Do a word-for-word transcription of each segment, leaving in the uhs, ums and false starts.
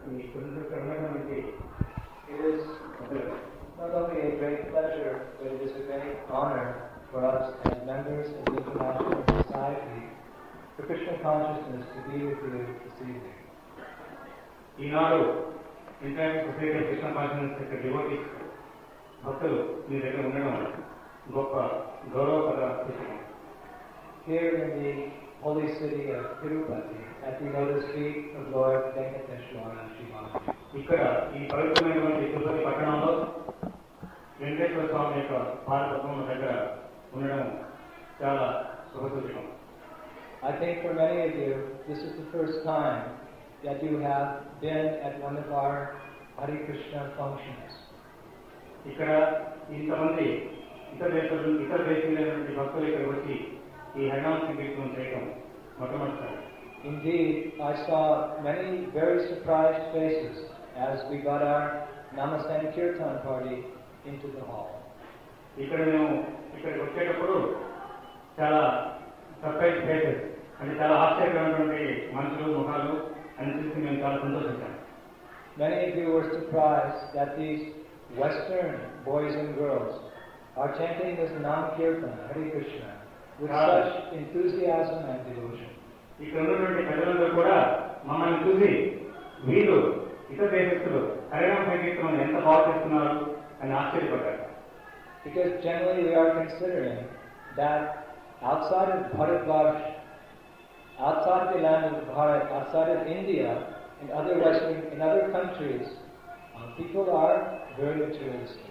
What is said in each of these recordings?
It is not only a great pleasure, but it is a great honor for us as members of the International Society for Krishna Consciousness to be with you this evening. ఈనాడు international society of Krishna consciousness యొక్క devotees భక్తులు మీ దగ్గర ఉండడం గొప్ప గౌరవప్రద విషయం. Here in the holy city of Tirupati, at the lotus feet of Lord Venkateshwara Shivaji. ఇక్కడ ఈ పవిత్రమైనటువంటి తిరుపతి పట్టణంలో వెంకటేశ్వర స్వామి యొక్క పాదపద్మం దగ్గర ఉండడం చాలా శుభసూచకం. I think for many of you, this is the first time that you have been at one of our Hare Krishna functions. ఇక్కడ ఇంతమంది ఇతర దేశాలు ఇతర దేశీయులైనటువంటి భక్తులు ఇక్కడ వచ్చి ఈ హరినామ సంకీర్తనం చేయడం మొట్టమొదటిసారి. Indeed, I saw many very surprised faces as we got our Namaste and Kirtan party into the hall. ఇక్కడ మేము ఇక్కడికి వచ్చేటప్పుడు చాలా సర్ప్రైజ్ ఫేసెస్ అంటే చాలా ఆశ్చర్యకరమైనటువంటి మనుషులు ముఖాలు అని చూసి మేము చాలా సంతోషించాము. Many of you were surprised that these Western boys and girls are chanting this Nam Kirtan, Hare Krishna, with such enthusiasm and devotion. ఇక్కడ ఉన్నటువంటి ప్రజలందరూ కూడా మమ్మల్ని చూసి వీరు ఇతర దేశస్తులు హరినామ సంకీర్తనం ఎంత బాగా చేస్తున్నారు అని ఆశ్చర్యపడ్డారు. Because generally we are considering that outside of Bharatvarsh, outside the land of Bharat, outside of India, in other Western, in other countries, uh, people are very materialistic.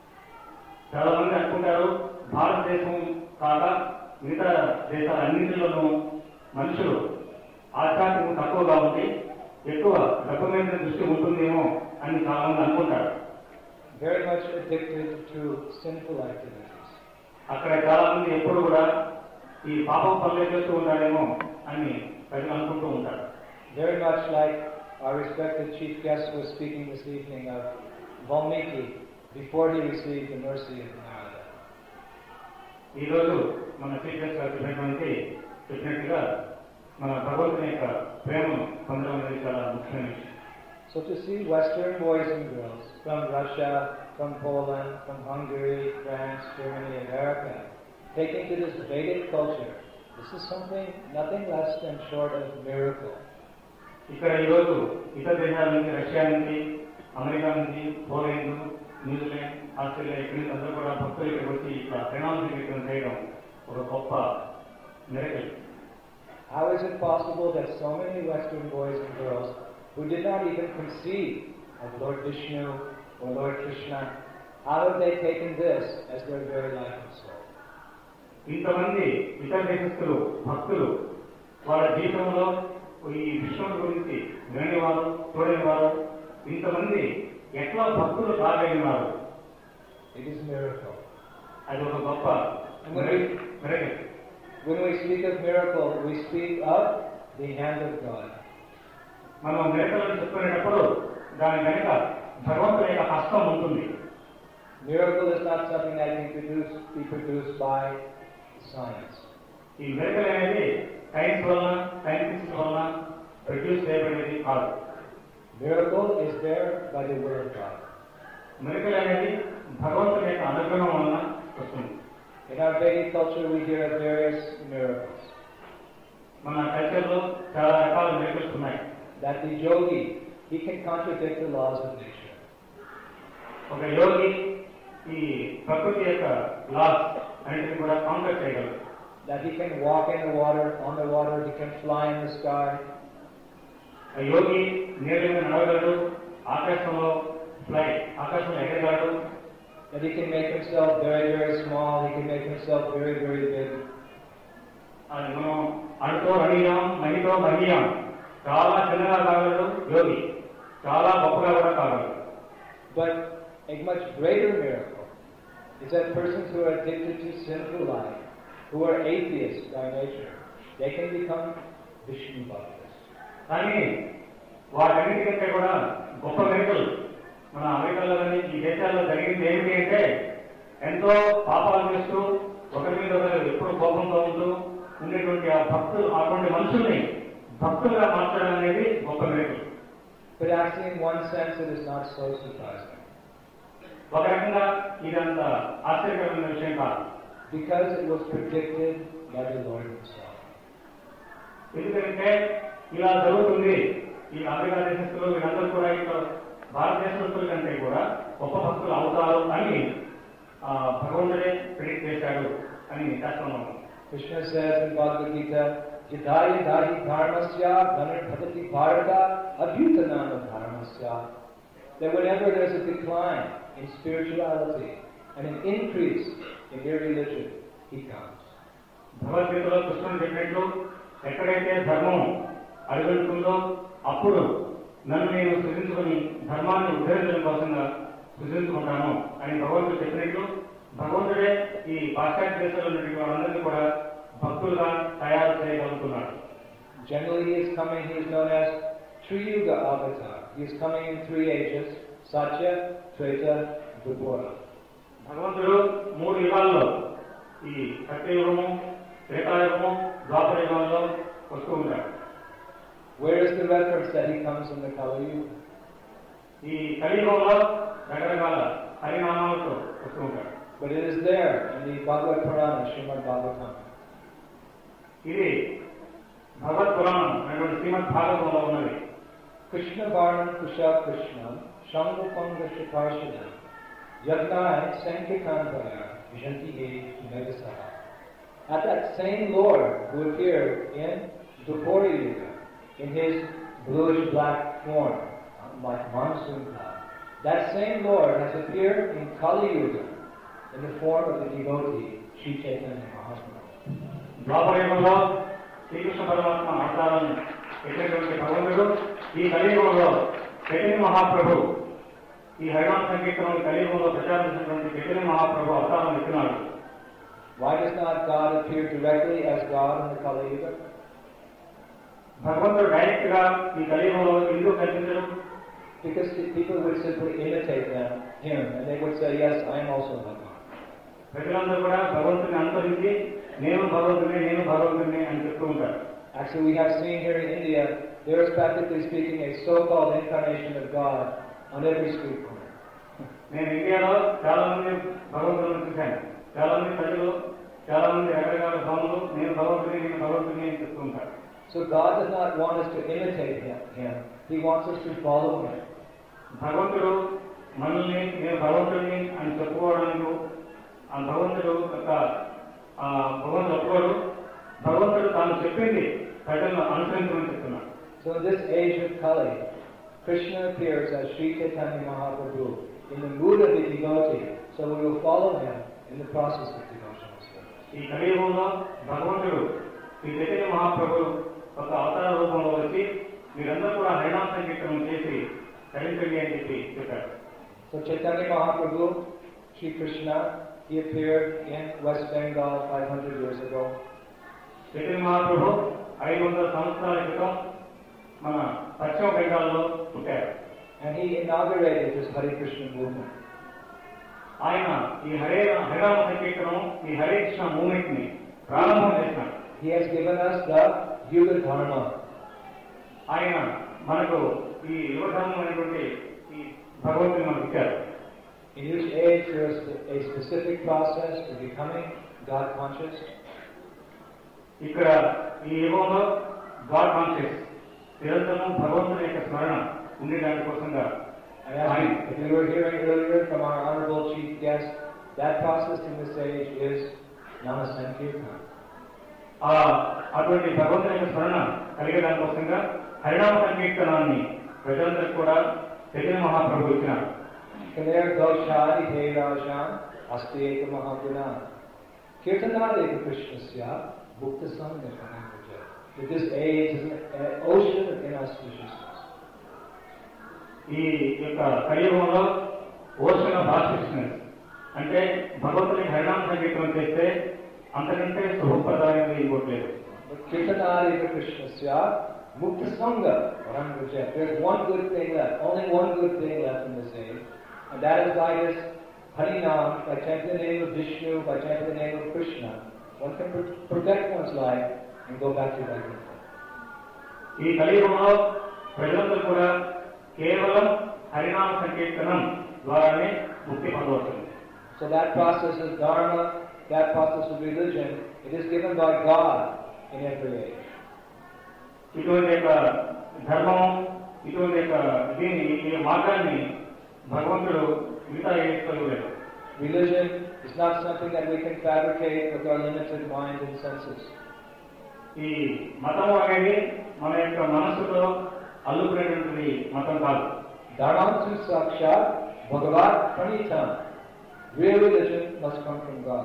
చాలా మంది అనుకుంటారు భారతదేశం కాక మిగతా దేశాలన్నింటిలోనూ మనుషులు ఆధ్యాత్మికం తక్కువగా ఉండి ఎక్కువ డబ్బు మీద దృష్టి ఉంటుందేమో అని చాలా మంది అనుకుంటారు. Very much addicted to sinful activities. అక్కడ చాలా మంది ఎప్పుడు కూడా ఈ పాపం పనులే చేస్తూ ఉంటారేమో అని ప్రజలు అనుకుంటూ ఉంటారు. Very much like our respected chief guest was speaking this evening of Valmiki before he received the mercy of Narada. ఈరోజు మన చీఫ్ గెస్ట్ గారు చెప్పినటువంటి చెప్పినట్టుగా మన భగవంతుని యొక్క ప్రేమను పొందడం అనేది చాలా ముఖ్యమైన విషయం. So to see Western boys and girls from Russia, from Poland, from Hungary, France, Germany, America, taking to this Vedic culture, this is something nothing less than short of miracle. ఇక్కడ ఈరోజు ఇతర దేశాల నుంచి రష్యా నుంచి America నుంచి Poland New Zealand Australia ఇక్కడి నుంచి అందరూ కూడా భక్తులు ఇక్కడికి వచ్చి ఇక్కడ ప్రణామ సంకీర్తనం చేయడం ఒక గొప్ప miracle. How is it possible that so many Western boys and girls who did not even conceive of Lord Vishnu or Lord Krishna, how have they taken this as their very life and soul? ఇంతమంది ఇతర దేశస్తులు భక్తులు వాళ్ళ జీవితంలో ఈ విశ్వం గురించి వినని వారు చూడని వారు ఇంతమంది ఎట్లా భక్తులు కాగలిగినారు. It is a miracle. అది ఒక గొప్ప miracle. When we speak of miracle, we speak of the hand of God. మనం మిరకల్ అని చెప్పుకునేటప్పుడు దాని వెనుక భగవంతుని యొక్క హస్తం ఉంటుంది. Miracle is not something that can produce, be produced by science. ఈ మిరకల్ అనేది సైన్స్ వలన సైంటిస్ట్ వలన ప్రొడ్యూస్ చేయబడేది కాదు. Miracle is there by the will of God. Miracle అనేది భగవంతుని యొక్క అనుగ్రహం వలన వస్తుంది. In our Vedic culture, we hear of various miracles. మన కల్చర్లో చాలా రకాల మిరకల్స్ ఉన్నాయి. That the yogi, he can contradict the laws of nature. ఒక యోగి ఈ ప్రకృతి యొక్క లాస్ అన్నిటిని కూడా కౌంటర్ చేయగలరు. That he can walk in the water, on the water, he can fly in the sky. ఆ యోగి నీళ్ళ మీద నడవగలడు, ఆకాశంలో ఫ్లై ఆకాశంలో ఎగరగలడు. That he can make himself very, very small, he can make himself very, very big. అది మనం అణుతో అణియాం మహితో మహియాం చాలా చిన్నగా కాగలడు యోగి, చాలా గొప్పగా కూడా కాగలడు. But a much greater miracle is that persons who are addicted to sinful life, who are atheists by nature, they can become Vishnu Bhaktas. కానీ వాటన్నిటికంటే కూడా గొప్ప మిరకల్ మన అమెరికాలో కానీ ఈ దేశాల్లో జరిగింది ఏమిటి అంటే ఎంతో పాపాలు చేస్తూ ఒకరి మీద ఒకరు ఎప్పుడు కోపంతో ఉంటూ ఉండేటువంటి ఆ భక్తులు అటువంటి మనుషుల్ని భక్తులుగా మార్చడం అనేది గొప్ప miracle. But actually in one sense it is not so surprising. ఒక రకంగా ఇదంత ఆశ్చర్యకరమైన విషయం కాదు. Because it was predicted by the Lord himself. ఎందుకంటే ఇలా జరుగుతుంది, ఈ అమెరికా దేశస్తులు వీళ్ళందరూ కూడా ఇక్కడ భారతదేశస్తుల కంటే కూడా గొప్ప భక్తులు అవుతారు అని భగవంతుడే ప్రిడిక్ట్ చేశాడు అని శాస్త్రంలో. Krishna says in Bhagavad Gita, Yadaya dahi dharmasya dhanarphatati bharata abhyutanana dharmasya. That whenever there's a decline in spirituality and an increase in their religion, he comes. భగవద్గీతలో కృష్ణుడు చెప్పినట్లు ఎక్కడైతే ధర్మం అడుగుతుందో అప్పుడు నన్ను నేను సృజించుకుని ధర్మాన్ని ఉద్ధరించడం కోసంగా సృజించుకుంటాను అని భగవంతుడు చెప్పినట్లు భగవంతుడే ఈ పాశ్చాత్య దేశాల్లో ఉన్నటువంటి వాళ్ళందరినీ కూడా భక్తులుగా తయారు చేయగలుగుతున్నాడు. Generally he is coming, he is known as Triyuga Avatar. He is coming in three ages, Satya, Treta, Dvapara. భగవంతుడు మూడు యుగాల్లో ఈ సత్యయుగము, త్రేతాయుగము, ద్వాపర యుగంలో వస్తూ ఉంటాడు. Where is the reference that he comes in the Kali Yuga? ఈ కలియుగంలో రకరకాల హరినామాలతో వస్తూ ఉంటాడు. But it is there in the Bhagavad Purana, Srimad Bhagavatam. ఇది భగవత్ పురాణం అనేటువంటి శ్రీమద్ భాగవతంలో ఉన్నది. Krishna Varnam Kusha Krishna Shambhupanga Shikarshana Yagnai Sankirtanvaya Vishanti E Megasaha. At that same Lord who appeared in Dvapara Yuga in his bluish black form, like monsoon cloud, that same Lord has appeared in Kali Yuga in the form of the devotee Sri Chaitanya Mahaprabhu. ద్వాపర యుగంలో శ్రీకృష్ణ పరమాత్మ అవతారం ఎట్టినటువంటి భగవంతుడు ఈ కలియుగంలో చైతన్య మహాప్రభు ఈ హరినామ సంకీర్తనం కలియుగంలో ప్రచారించినటువంటి చైతన్య మహాప్రభు అవతారం ఎత్తినాడు. Why does not God appear directly as God in the Kali Yuga? భగవంతుడు డైరెక్ట్ గా ఈ కలియుగంలో ఎందుకు కనిపించడం? Because people would simply imitate them, him, and they would say, yes, I am also like God. ప్రజలందరూ కూడా భగవంతుని అనుసరించి నేను భగవంతుని నేను భగవంతుని అని చెప్తూ ఉంటారు. Actually, we have seen here in India, there is practically speaking a so-called incarnation of God on every street corner. నేను ఇండియాలో చాలా మంది భగవంతులను చూశాను. చాలా మంది ప్రజలు చాలా మంది రకరకాల భావనలు నేను భగవంతుని నేను భగవంతుని అని చెప్తూ ఉంటారు. So God does not want us to imitate him. He wants us to follow him. భగవంతుడు మనల్ని నేను భగవంతుడిని అని చెప్పుకోవడానికి ఆ భగవంతుడు యొక్క భగవంతుడు ఒప్పుకోడు. భగవంతుడు తాను చెప్పింది ప్రజలను అనుసరించమని చెప్తున్నాడు. So in this age of Kali, Krishna appears as Sri Chaitanya Mahaprabhu in the mood of the devotee. So we will follow him in the process of devotional service. ఈ కలియుగంలో భగవంతుడు ఈ చైతన్య మహాప్రభు ఒక అవతార రూపంలో వచ్చి మీరందరూ కూడా హరినామ సంకీర్తనం చేసి తరించండి అని చెప్పి చెప్పారు. So Chaitanya Mahaprabhu, Sri Krishna, he appeared in West Bengal five hundred years ago. Chaitanya Mahaprabhu ఐదు వందల సంవత్సరాల క్రితం మన పశ్చిమ బెంగాల్లో పుట్టారు. And he inaugurated this Hare Krishna movement. ఆయన ఈ హరే హరినామ సంకీర్తనం ఈ హరే కృష్ణ మూవ్మెంట్ ని ప్రారంభం చేసినాడు. He has given us the Yuga Dharma. ఆయన మనకు ఈ యుగ ధర్మం అనేటువంటి ఈ భగవంతుని మనకు ఇచ్చారు. In each age there is a specific process for becoming God conscious. ఇక్కడ ఈ యుగంలో గాడ్ కాన్షియస్ నిరంతరం భగవంతుని యొక్క స్మరణ ఉండేదాని కోసంగా. If you were hearing earlier from our honorable chief guest, that process in this age is Nama Sankirtan. అటువంటి భగవంతుని యొక్క స్మరణ కలిగేదాని కోసంగా హరినామ సంకీర్తనాన్ని ప్రజలందరికీ కూడా చైతన్య మహాప్రభు ఇచ్చినారు. Kaler doshadi deirajam asteka mahaguna kirtanadeva krishnasya bhukta sangha pranamaja. That this age is an ocean of inauspiciousness. ఈ యొక్క కలియుగంలో ఓషన్ ఆఫ్ ఆస్పిషియస్నెస్ అంటే భగవంతుని హరినామ సంకీర్తనం చేస్తే అంతకంటే శుభప్రదాయంగా ఇంకోట్లేదు. Kirtanadeva krishnasya bhukta sangha pranamaja. There's one good thing left, only one good thing left in this age. And that is by this Harinam, by chanting the name of Vishnu, by chanting the name of Krishna, one can protect one's life and go back to Vaikuntha. ఈ కలియుగంలో ప్రజలందరూ కూడా కేవలం హరినామ సంకీర్తనం ద్వారానే ముక్తి పొందవచ్చును. So that process of dharma, that process of religion, it is given by God in every age. ఇటువంటి యొక్క ధర్మం, ఇటువంటి యొక్క దీన్ని ఈ మార్గాన్ని భగవంతుడు మిగతా ఏసుకోలేదు. Religion is not something that we can fabricate with our limited mind and senses. ఈ మతం అనేది మన యొక్క మనస్సుతో అల్లుకునేటువంటిది మతం కాదు. Dharmantu sakshat bhagavat pranitam. Real religion must come from God.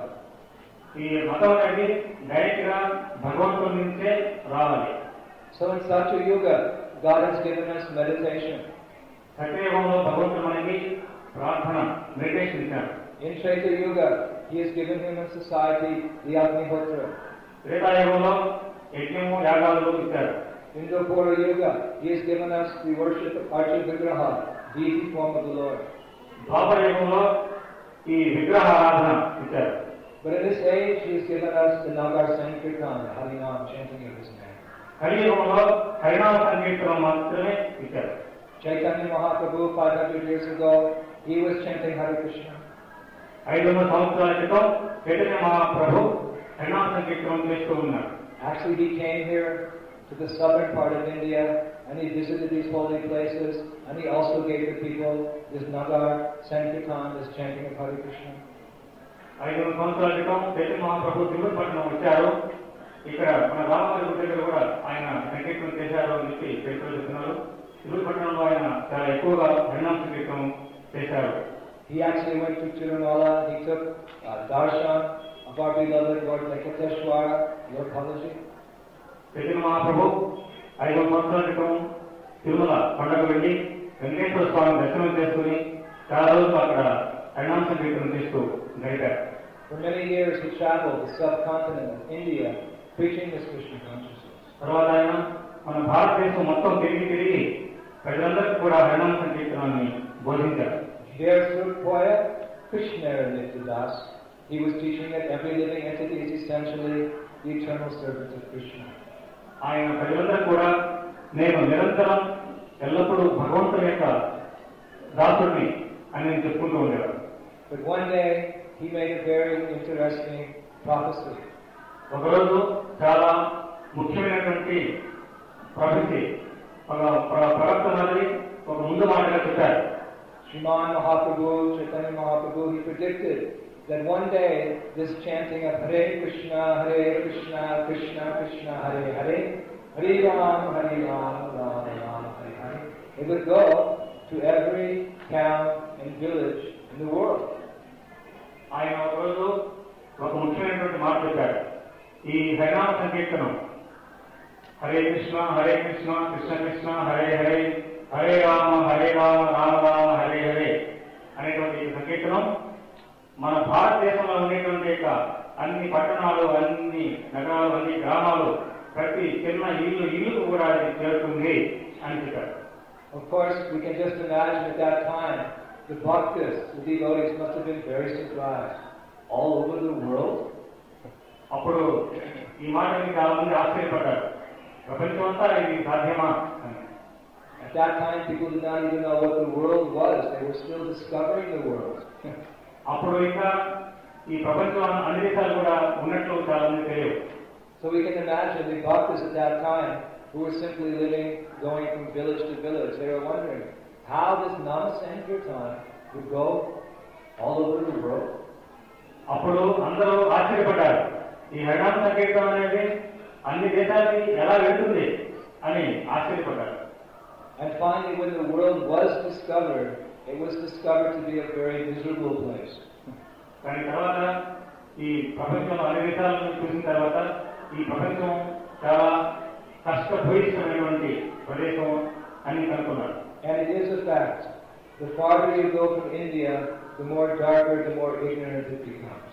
ఈ మతం అనేది డైరెక్ట్ గా భగవంతుడి నుంచే రావాలి. So in Satya Yuga, God has given us meditation. సత్యయుగంలో భగవంతుడు మనకి ప్రార్థన, మెడిటేషన్ ఇచ్చారు. In Treta Yuga, He has given human society the Agnihotra. త్రేతాయుగంలో యజ్ఞము, యాగాలు ఇచ్చారు. In Dwapara Yuga, He has given us the worship of Archa Vigraha, deity form of the Lord. ద్వాపర యుగంలో ఈ విగ్రహ ఆరాధన ఇచ్చారు. But in this age, He has given us the Nagar Sankirtan, the Harinam, chanting of His name. కలియుగంలో హరినామ సంకీర్తనం మాత్రమే ఇచ్చారు. Chaitanya Mahaprabhu, five hundred years ago, he was chanting Hare Krishna. ఐదు వందల సంవత్సరాల క్రితం చైతన్య మహాప్రభు హరినామ సంకీర్తనం చేస్తూ ఉన్నారు. Actually, he came here to the southern part of India, and he visited these holy places, and he also gave the people this Nagar Sankirtan, this chanting of Hare Krishna. ఐదు వందల సంవత్సరాల క్రితం చైతన్య మహాప్రభు తిరుపతిపట్నం వచ్చారు. ఇక్కడ మన రామగారి దగ్గర కూడా ఆయన సంకీర్తనం చేశారు అని చెప్పి చరిత్రలో చెప్తున్నారు. తిరుపతిపట్నంలో ఆయన చాలా ఎక్కువగా హరినామ సంకీర్తనం చేశారు. He actually went to Tirunala. He took uh, darshan of our beloved Lord Venkateshwara, Lord Balaji. Chaitanya Mahaprabhu ఐదు వందల సంవత్సరాల క్రితం తిరుమల పండుగ వెళ్ళి వెంకటేశ్వర స్వామి దర్శనం చేసుకుని చాలా రోజులు అక్కడ హరినామ సంకీర్తనం చేస్తూ గడిపారు. For many years, he traveled the subcontinent of India, preaching this Krishna consciousness. తర్వాత ఆయన మన భారతదేశం మొత్తం తిరిగి తిరిగి ప్రజలందరికీ కూడా హరినామ సంకీర్తనాన్ని బోధించారు. There, through poet Krishna Nityadas, he was teaching that every living entity is essentially the eternal servant of Krishna. ఆయన ప్రజలందరికీ కూడా నేను నిరంతరం ఎల్లప్పుడూ భగవంతుని యొక్క దాసుడిని అని నేను చెప్పుకుంటూ ఉండేవాడు. But one day, he made a very interesting prophecy. ఒకరోజు చాలా ముఖ్యమైనటువంటి ప్రవృత్తి ఒక ప్రవక్త మాదిరి ఒక ముందు మాటగా చెప్పారు. Sriman Mahaprabhu, Chaitanya Mahaprabhu, he predicted that one day this chanting of Hare Krishna, Hare Krishna, Krishna Krishna, Hare Hare, Hare Ram, Hare Ram, Ram Ram, Hare Hare, it would go to every town and village in the world. ఆయన ఒకరోజు ఒక ముఖ్యమైనటువంటి మాట చెప్పారు. ఈ హరినామ సంకీర్తనం హరే కృష్ణ హరే కృష్ణ కృష్ణ కృష్ణ హరే హరే హరే రామ హరే రామ రామ రామ హరే హరే అనేటువంటి సంకీర్తనం మన భారతదేశంలో ఉండేటువంటి యొక్క అన్ని పట్టణాలు, అన్ని నగరాలు, అన్ని గ్రామాలు, ప్రతి చిన్న ఇల్లు ఇల్లుకు కూడా అది చేరుతుంది అని చెప్పారు. Of course, we can just imagine at that time, the bhaktas, the devotees must have been very surprised. All over the world? అప్పుడు ఈ మాటని చాలా మంది ఆశ్చర్యపడ్డారు. ప్రపంచం అంతా ఇది సాధ్యమా అని. At that time, people did not even know what the world was. They were still discovering the world. అప్పుడు ఇంకా ఈ ప్రపంచం అన్ని దేశాలు కూడా ఉన్నట్లు చాలా మంది తెలియదు. So we can imagine the bhaktas at that time, who were simply living, going from village to village. They were wondering how this Nama Sankirtan would go all over the world. అప్పుడు అందరూ ఆశ్చర్యపడ్డారు. ఈ హరినామ సంకీర్తనం అనేది అన్ని దేశాలకి ఎలా వెళ్తుంది అని ఆశ్చర్యపడ్డారు. And finally, when the world was discovered, it was discovered to be a very miserable place. దాని తర్వాత ఈ ప్రపంచంలో అన్ని దేశాలను చూసిన తర్వాత ఈ ప్రపంచం చాలా కష్టభూయిష్టమైనటువంటి ప్రదేశం అని కనుక్కున్నారు. And it is a fact. The farther you go from India, the more darker, the more ignorant it becomes.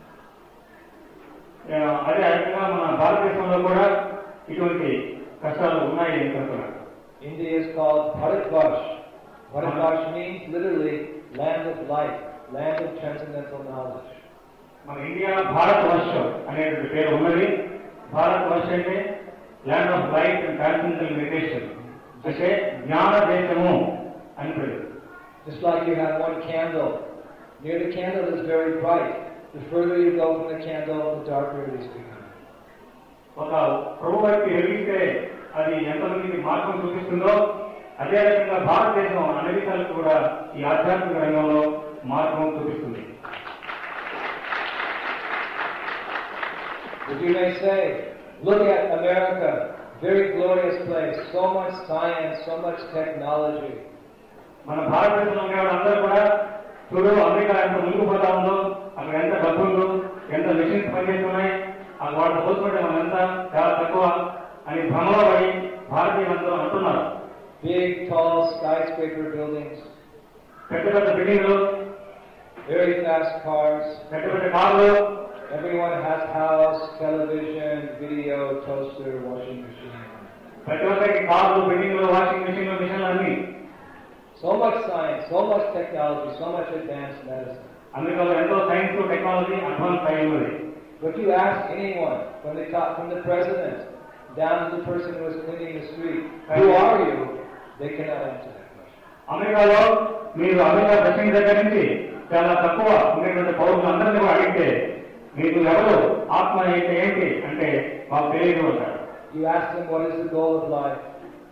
అదే రకంగా మన భారతదేశంలో కూడా ఇటువంటి కష్టాలు ఉన్నాయి అని కనుక్కున్నారు. India is called Bharatvarsh. Bharatvarsh means literally land of light, land of transcendental knowledge. మన ఇండియా భారతవర్షం అనేటువంటి పేరు ఉన్నది. భారతవర్ష అంటే land of light and transcendental meditation, అంటే జ్ఞాన దేశము అని ప్రజలు. Just like you have one candle, near the candle is very bright. The further you go from the candle, the darker it is becoming. ఒక ప్రభువుకి వెలిగిస్తే అది ఎంతమందికి మార్గం చూపిస్తుందో అదే రకంగా భారతదేశం అమెరికాలకు కూడా ఈ ఆధ్యాత్మిక రంగంలో మార్గం చూపిస్తుంది. But you may say, look at America, very glorious place, so much science, so much technology. మన భారతదేశంలో ఉండే వాళ్ళందరూ కూడా చూడు అమెరికా ఎంత ముందుకు పోతా ఉందో, అక్కడ ఎంత డబ్బు ఉందో, ఎంత మెషిన్స్ పనిచేస్తున్నాయి, ఆ వాటిని పోల్చుకుంటే మనంతా చాలా తక్కువ అని భ్రమలో పడి భారతీయులందరూ అంటున్నారు. Big, tall skyscraper buildings, పెద్ద పెద్ద బిల్డింగ్లు, very fast cars, పెద్ద పెద్ద కార్లు, everyone has house, television, video, toaster, washing machine. ప్రతి ఒక్కరికి కార్లు, బిల్డింగ్లు, వాషింగ్ మిషన్లు, మిషన్లు అన్ని. So much science, so much technology, so much advanced medicine. అమెరికాలో ఎంతో సైన్స్, టెక్నాలజీ అడ్వాన్స్ అయి ఉన్నది. But you ask anyone, from the top, from the president down to the person who is cleaning the street, who are you? They cannot answer that question. అమెరికాలో మీరు America president దగ్గర నుంచి చాలా తక్కువ ఉండేటువంటి పౌరులందరినీ కూడా అడిగితే మీకు ఎవరు ఆత్మ ఏంటి ఏంటి అంటే మాకు తెలియదు అంటారు. You ask them what is the goal of life.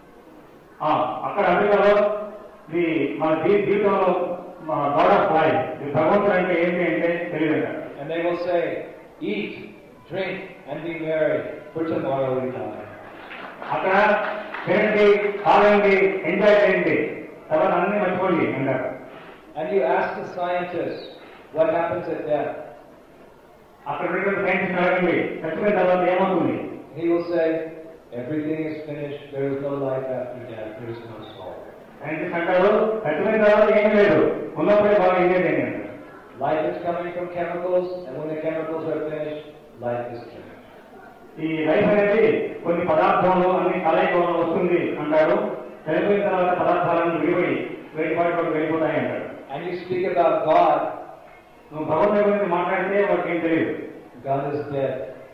అక్కడ అమెరికాలో ఈ మన జీవితంలో గాడ్ ఆఫ్ లైఫ్, భగవంతుడు అంటే ఏంటి అంటే తెలియదు అంటారు. And they will say, eat, drink, and be merry, for tomorrow we die. అక్కడ తినండి, తాగండి, ఎంజాయ్ చేయండి, తర్వాత అన్ని మర్చిపోండి అంటారు. And you ask the scientists, what happens at death? అక్కడ ఉన్నటువంటి సైంటిస్ట్ అడగండి, చచ్చిపోయిన తర్వాత ఏమవుతుంది? He will say, everything is finished, there is no life after death, there is no soul. Scientist అంటారు, చచ్చిపోయిన తర్వాత ఏమీ లేదు, ఉన్నప్పుడే బాగా ఎంజాయ్ చేయండి అంటారు. Life is coming from chemicals, and when the chemicals are finished, life is finished. ఈ లైఫ్ అనేది కొన్ని పదార్థాలు అన్ని కలయికలో వస్తుంది అంటారు. చనిపోయిన తర్వాత పదార్థాలను విడిపడి వేడిపాటు వెళ్ళిపోతాయి అంటారు. And you speak about God, నువ్వు భగవంతుడి గురించి మాట్లాడితే వాడికి ఏం తెలియదు. God is dead.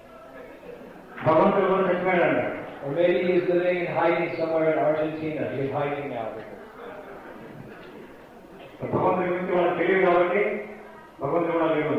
భగవంతుడు కూడా చచ్చిపోయాడు అంటారు. Or maybe he is living and hiding somewhere in Argentina. He is hiding now. భగవంతుడి గురించి వాళ్ళకి తెలియదు కాబట్టి భగవంతుడు కూడా లేదు.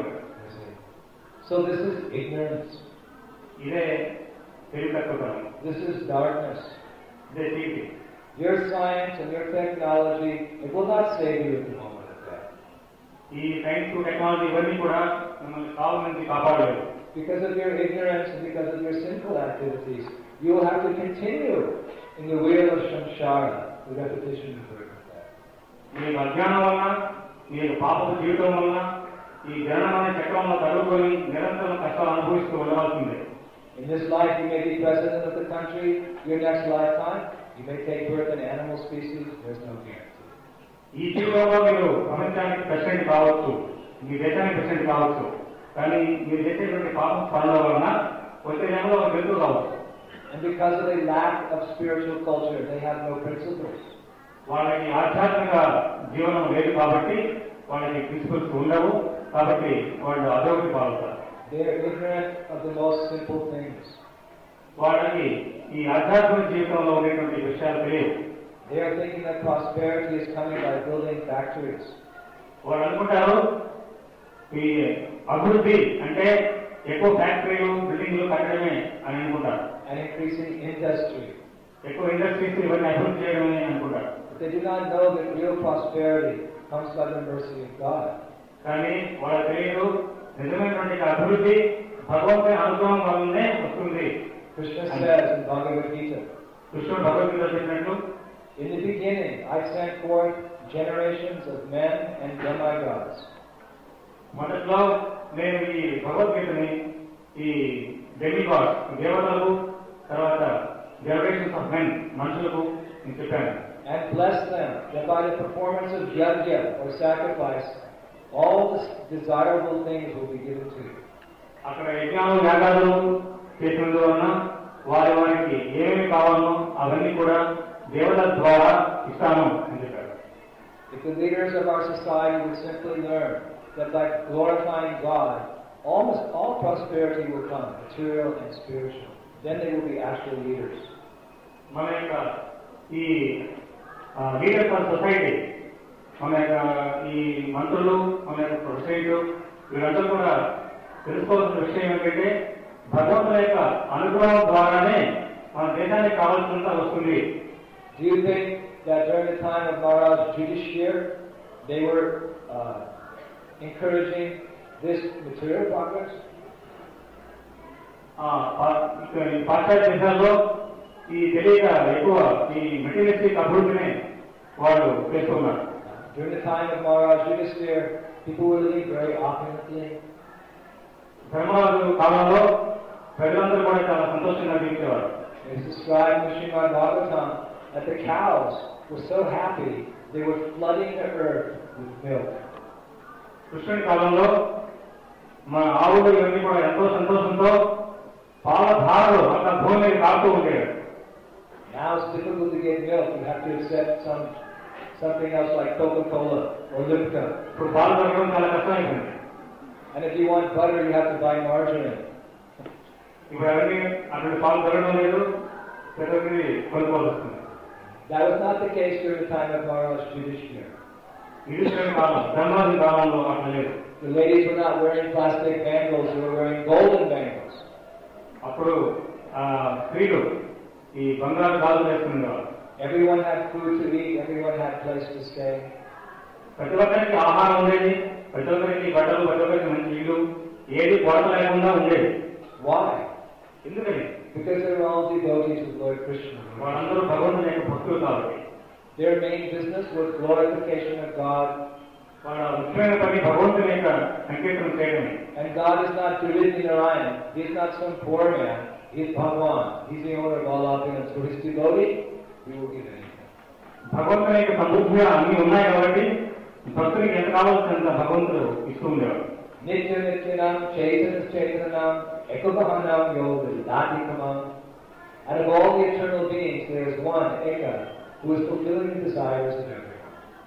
So this is ignorance. ఇదే తెలివి తక్కువతనం. This is darkness. ఇదే చీకటి. Your science and your technology, it will not save you at the moment of death. ఈ సైన్స్ టెక్నాలజీ ఇవన్నీ కూడా మిమ్మల్ని సాగు నుంచి కాపాడలేదు. Because of your ignorance and because of your sinful activities, you will have to continue in the wheel of samsara, the repetition of birth and death. మీ అజ్ఞానం వలన, మీ పాపపు జీవితం వలన ఈ జననమైన చక్రంలో తగులుకొని నిరంతరం కష్టాలు అనుభవిస్తూ ఉండవలసిందే. In this life, you may be president of the country. Your next lifetime, you may take birth in animal species. There's no guarantee. ఈ జీవితంలో మీరు ప్రపంచానికి ప్రెసిడెంట్ కావచ్చు, మీ దేశానికి ప్రెసిడెంట్ కావచ్చు, కానీ మీరు చేసేటువంటి పాపం పనుల వలన వచ్చే జన్మలో వెళ్తూ కావచ్చు. And because of a lack of spiritual culture, they have no principles. వాళ్ళకి ఆధ్యాత్మిక జీవనం లేదు కాబట్టి వాళ్ళకి ప్రిన్సిపల్స్ ఉండవు, కాబట్టి వాళ్ళు అధోగతి పాల్గొంటారు. They are ignorant of the most simple things. వాళ్ళకి ఈ ఆధ్యాత్మిక జీవితంలో ఉండేటువంటి విషయాలు తెలియవు. They are thinking that prosperity is coming by building factories. వాళ్ళు అనుకుంటారు ఈ అభివృద్ధి అంటే ఎక్కువ ఫ్యాక్టరీలు, బిల్డింగ్లు కట్టడమే అని అనుకుంటారు. And increasing industry. ఎక్కువ ఇండస్ట్రీస్ ఇవన్నీ అభివృద్ధి చేయడమే అనుకుంటారు. But they do not know that real prosperity comes by the mercy of God. కానీ వాళ్ళకి తెలియదు నిజమైనటువంటి అభివృద్ధి భగవంతుని అనుగ్రహం వల్లనే వస్తుంది. Krishna says in Bhagavad Gita, కృష్ణుడు భగవద్గీత చెప్పినట్లు, in the beginning I sent forth generations of men and demigods. మొదట్లో నేను ఈ భగవద్గీతని ఈ డెమిగాడ్స్ దేవతలకు, తర్వాత జనరేషన్స్ ఆఫ్ మెన్ మనుషులకు నేను చెప్పాను. And bless them that by the performance of yajna or sacrifice, all the desirable things will be given to you. అక్కడ యజ్ఞాలు యాగాలు చేసినందువలన వారి వారికి ఏమేమి కావాలో అవన్నీ కూడా దేవతల ద్వారా ఇస్తాను అని చెప్పారు. If the leaders of our society would simply learn that by glorifying God, almost all prosperity will come, material and spiritual, then they will be actual leaders. మన యొక్క ఈ లీడర్స్ ఆఫ్ సొసైటీ మన యొక్క ఈ మంత్రులు, మన యొక్క ప్రొసైడ్లు వీళ్ళందరూ కూడా తెలుసుకోవాల్సిన విషయం ఏంటంటే భగవంతుల యొక్క అనుగ్రహం ద్వారానే మన దేశానికి కావాల్సినంత వస్తుంది. Do you think that during the time of Maharaj Yudhishthira, they were uh, encouraging this material progress? ఈ పాశ్చాత్య దేశాల్లో ఈ తెలియక ఎక్కువ ఈ మెటీరియలిస్టిక్ అభివృద్ధిని వాళ్ళు చేస్తున్నారు. During the time of Maharaj Yudhishthira, people were living very opulently. Dharmaraju కాలంలో ప్రజలందరూ కూడా చాలా సంతోషంగా జీవించేవారు. It is described in Srimad Bhagavatam that the cows were so happy they were flooding the earth with milk. కృష్ణుడి కాలంలో మన ఆవులు ఇవన్నీ కూడా ఎంతో సంతోషంతో పాల ధారలు అక్కడ భూమి మీద కాస్తూ ఉండేవి. Now it's difficult to get milk. You have to accept some something else like Coca-Cola or Lipton. ఇప్పుడు పాలు దొరకడం చాలా కష్టమైపోయింది. And if you want butter, you have to buy margarine. ఇప్పుడు ఎవరికి అక్కడ పాలు దొరకడం లేదు, ప్రతి కొనుక్కోవాల్సి వస్తుంది. That was not the case during the time of Maharaj Yudhishthira. యుధిష్ఠిరుడి కాలం, ధర్మరాజు కాలంలో అట్లా లేదు. The ladies were not wearing plastic bangles; they were wearing golden bangles. అప్పుడు స్త్రీలు ఈ బంగారు గాజులు వేసుకునేవారు. Everyone had food to eat. Everyone had place to stay. ప్రతి ఒక్కరికి ఆహారం ఉండేది, ప్రతి ఒక్కరికి బట్టలు, ప్రతి ఒక్కరికి మంచి ఇల్లు, ఏది కొరత లేకుండా ఉండేది. Why? ఎందుకని? Because they were all devotees of Lord Krishna. వాళ్ళందరూ భగవంతుని యొక్క భక్తులు కాబట్టి. Their main business was glorification of God. వాళ్ళ ముఖ్యమైన పని భగవంతుని యొక్క సంకీర్తన చేయడమే. And God is not Duryodhana Narayan. He is not some poor man. He is Bhagavan. He is the owner of all opulence. So his devotee, we will give anything. భగవంతుని యొక్క సమృద్ధిగా అన్ని ఉన్నాయి కాబట్టి భక్తునికి ఎంత కావాల్సినంత భగవంతుడు ఇస్తూ ఉండేవాడు. Nitya Nityanam, Chaitanya Chaitanam, Ekabahanam Yoga, Latikamam. Out of all the eternal beings, there is one, Eka, who is fulfilling the desires of everyone.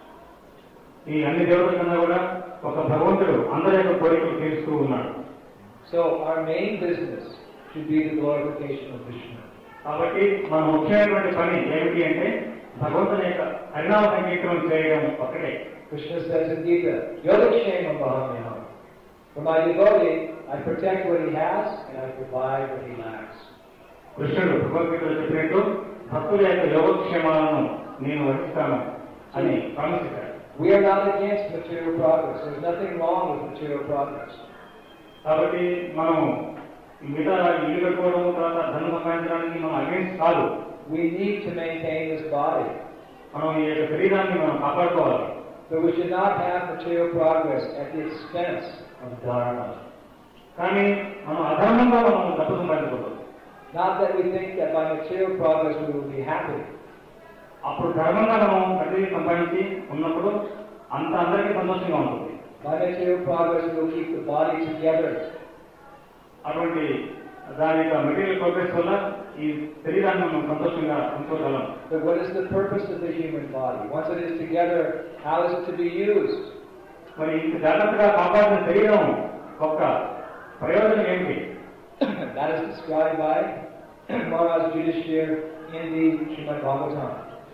ఈ అన్ని దేవుల కన్నా కూడా ఒక భగవంతుడు అందరి యొక్క కోరికలు తీరుస్తూ ఉన్నాడు. So our main business should be the glorification of Vishnu. కాబట్టి మన ముఖ్యమైనటువంటి పని ఏమిటి అంటే భగవంతుని యొక్క హరినామ సంకీర్తనం చేయడం ఒక్కటే. Krishna says in Gita, Yogakshemam Bahamyam. For my devotee, I protect what he has and I provide what he lacks. కృష్ణుడు భగవద్గీతలో చెప్పినట్టు భక్తుల యొక్క యోగక్షేమాలను నేను వహిస్తాను అని ప్రామిస్ చేశాడు. We are not against material progress. There's nothing wrong with material progress. కాబట్టి మనం మిగతా ఇల్లు కట్టుకోవడం, తర్వాత ధనం సంపాదించడానికి మనం అగేన్స్ట్ కాదు. We need to maintain this body. మనం ఈ యొక్క శరీరాన్ని మనం కాపాడుకోవాలి. But we should not have material progress at the expense of dharma. కానీ మనం అధర్మంగా మనం డబ్బు సంపాదించకూడదు. Not that we think that by material progress we will be happy. అప్పుడు ధర్మంగా మనం ప్రతి సంపాదించి ఉన్నప్పుడు అంత అందరికీ సంతోషంగా ఉంటుంది. By material progress we will keep the body together. అటువంటి దాని యొక్క మెటీరియల్ ప్రోగ్రెస్ వల్ల ఈ శరీరాన్ని మనం సంతోషంగా ఉంచుకోగలం. But what is the purpose of the human body? Once it is together, how is it to be used? మరి ఇంత జాగ్రత్తగా కాపాడిన శరీరం యొక్క ప్రయోజనం ఏమిటి? That is described by Maharaj Yudhishthira in the Srimad Bhagavatam.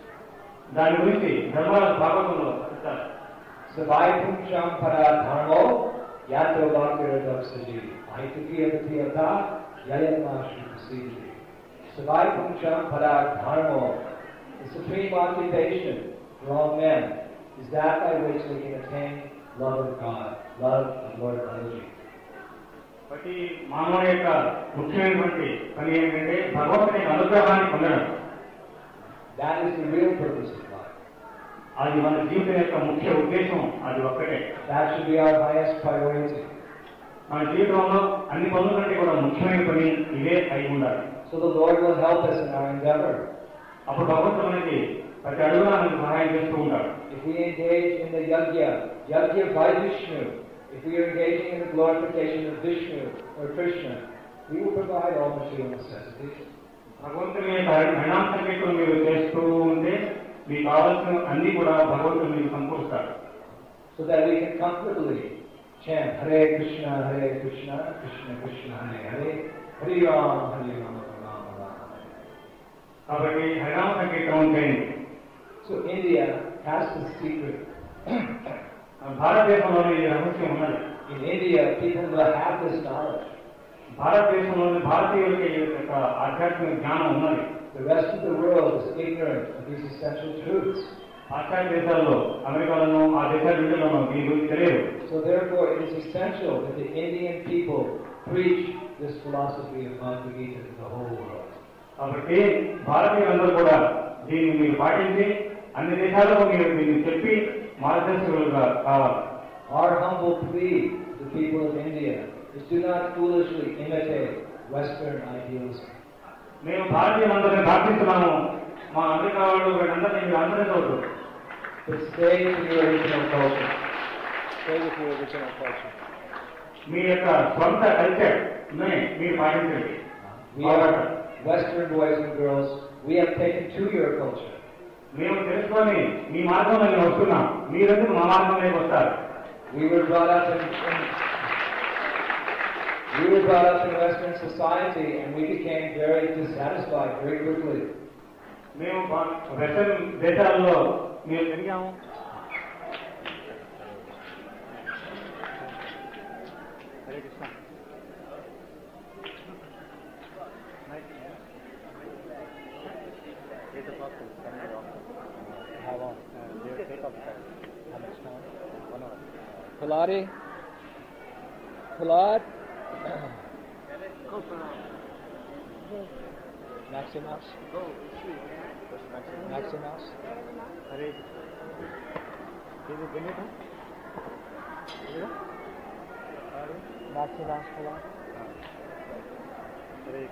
దాని గురించి ధర్మరాజు భాగవతంలో చెప్తారు. Savai Puncham Para Dharmo Yatro Bhaktiradam Saji Ahitukiyavatiyata Yayamashi Prasiji. Savai Puncham Para Dharmo, the supreme occupation for all men, is that by which they can attain love of God, love of Lord Balaji. ప్రతి మానవుని యొక్క ముఖ్యమైనటువంటి పని ఏంటంటే భగవంతుని అనుగ్రహాన్ని పొందడం. That is the real purpose of life. అది మన జీవితం యొక్క ముఖ్య ఉద్దేశం, అది ఒక్కటే. That should be our highest priority. మన జీవితంలో అన్ని పనుల కంటే కూడా ముఖ్యమైన పని ఇదే అయి ఉండాలి. So the Lord will help us in our endeavor. అప్పుడు భగవంతుడు మనకి ప్రతి అడుగునా మనకి సహాయం చేస్తూ ఉంటాడు. If we engage in the yajna, yajna by Vishnu, if we are engaging in the glorification of Vishnu or Krishna, we will provide all material necessities. భగవంతుని యొక్క హరినామ సంకీర్తన మీరు చేస్తూ ఉంటే మీకు కావాల్సిన అన్ని కూడా భగవంతుడు మీకు సమకూరుస్తాడు. So that we can comfortably chant Hare Krishna, Hare Krishna, Krishna Krishna, Hare Hare, Hare Ram, Hare Ram, Ram Ram. కాబట్టి హరినామ సంకీర్తనం చేయండి. So India has the secret భారతదేశంలోని ఈ రహస్యం ఉన్నది. In India, people will have this knowledge. భారతదేశంలోని భారతీయులకి ఈ యొక్క ఆధ్యాత్మిక జ్ఞానం ఉన్నది. The rest of the world is ignorant of these essential truths. పాశ్చాత్య దేశాల్లో, అమెరికాలోనూ ఆ దేశాల వీళ్ళలోనూ దీని గురించి తెలియదు. So therefore, it is essential that the Indian people preach this philosophy of Bhagavad Gita to the whole world. కాబట్టి భారతీయులందరూ కూడా దీన్ని మీరు పాటించి అన్ని దేశాలకు మీరు దీన్ని చెప్పి మార్గదర్శకులుగా కావాలి. Our humble plea to the people of India is do not foolishly imitate Western idealism. మేము భారతీయులందరినీ ప్రార్థిస్తున్నాము, మా అమెరికా వాళ్ళు వీళ్ళందరినీ మీరు అనుసరించవద్దు. But stay in your original culture. Stay with your original culture. మీ యొక్క స్వంత కల్చర్ మీరు పాటించండి. We are Western boys and girls. We have taken to your culture. మేము తెలుసుకొని మీ మార్గంలో మేము వస్తున్నాం, మీరెందుకు మా మార్గంలోకి వస్తారు? We were brought up in, in we were brought up in Western society, and we became very dissatisfied very quickly. మేము వెస్టర్న్ దేశాల్లో మేము పెరిగాము. Hare Krishna. How long? Uh, they take up how much time? One hour. Pilati? Pilat? Maximus? Maximus? Hare. Is it Benito? Maximus Pilat? Hare.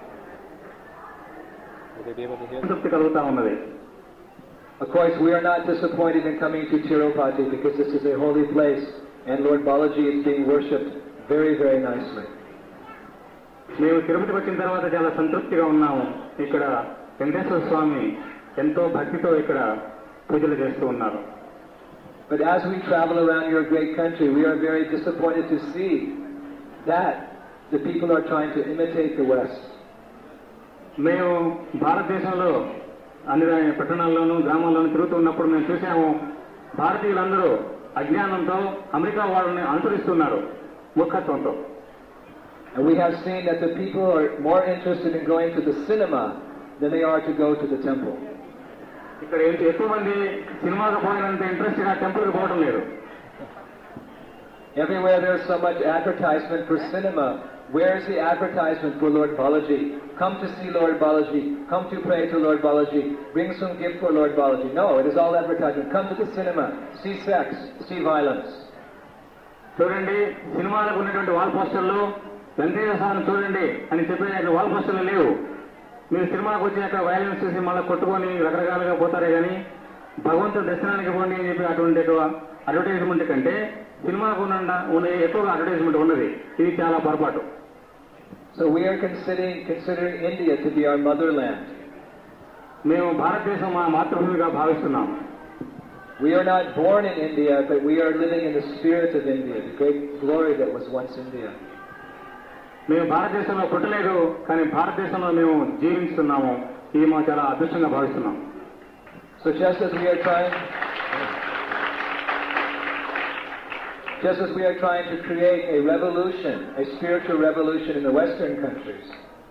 Will they be able to hear? సంతృప్తి కలుగుతా ఉన్నది. Of course, we are not disappointed in coming to Tirupati because this is a holy place and Lord Balaji is being worshipped very, very nicely. మేము తిరుపతి వచ్చిన తర్వాత చాలా సంతృప్తిగా ఉన్నాము. ఇక్కడ వెంకటేశ్వర స్వామి ఎంతో భక్తితో ఇక్కడ పూజలు చేస్తూ ఉన్నారు. But as we travel around your great country, we are very disappointed to see that the people are trying to imitate the West. మేము భారతదేశంలో అన్ని పట్టణాల్లోనూ గ్రామాల్లోనూ తిరుగుతున్నప్పుడు మేము చూసాము, భారతీయులందరూ అజ్ఞానంతో అమెరికా వాళ్ళని అనుసరిస్తున్నారు మూర్ఖత్వంతో. And we have seen that the people are more interested in going to the cinema than they are to go to the temple. ఇక్కడ ఎక్కువ మంది సినిమాకు పోయినంత ఇంట్రెస్ట్ గా టెంపుల్ కి పోవడం లేదు. Everywhere there is so much advertisement for cinema. Where is the advertisement for Lord Balaji? Come to see Lord Balaji. Come to pray to Lord Balaji. Bring some gift for Lord Balaji. No, it is all advertisement. Come to the cinema. See sex. See violence. చూడండి, సినిమాలకు ఉన్నటువంటి wall పోస్టర్లు వెంకటేశ్వర స్వామిని చూడండి అని చెప్పే wall పోస్టర్లు లేవు. మీరు సినిమాకు వచ్చాక వైలెన్స్ చేసి మళ్ళీ కొట్టుకొని రకరకాలుగా పోతారే కానీ భగవంతుడు దర్శనానికి పోండి అని చెప్పి అటువంటి అడ్వర్టైజ్మెంట్ కంటే సినిమాకు ఉన్న ఎక్కువగా అడ్వర్టైజ్మెంట్ ఉన్నది. ఇది చాలా పొరపాటు. So we are considering considering India to be our motherland. మేము భారతదేశం మా మాతృభూమిగా భావిస్తున్నాం. We are not born in India, but we are living in the spirit of India, the great glory that was once India. మేము భారతదేశంలో పుట్టలేదు, కానీ భారతదేశంలో మేము జీవిస్తున్నాము. ఇది మేము చాలా అదృష్టంగా భావిస్తున్నాం. So just as we are trying Just as we are trying to create a revolution, a spiritual revolution in the Western countries,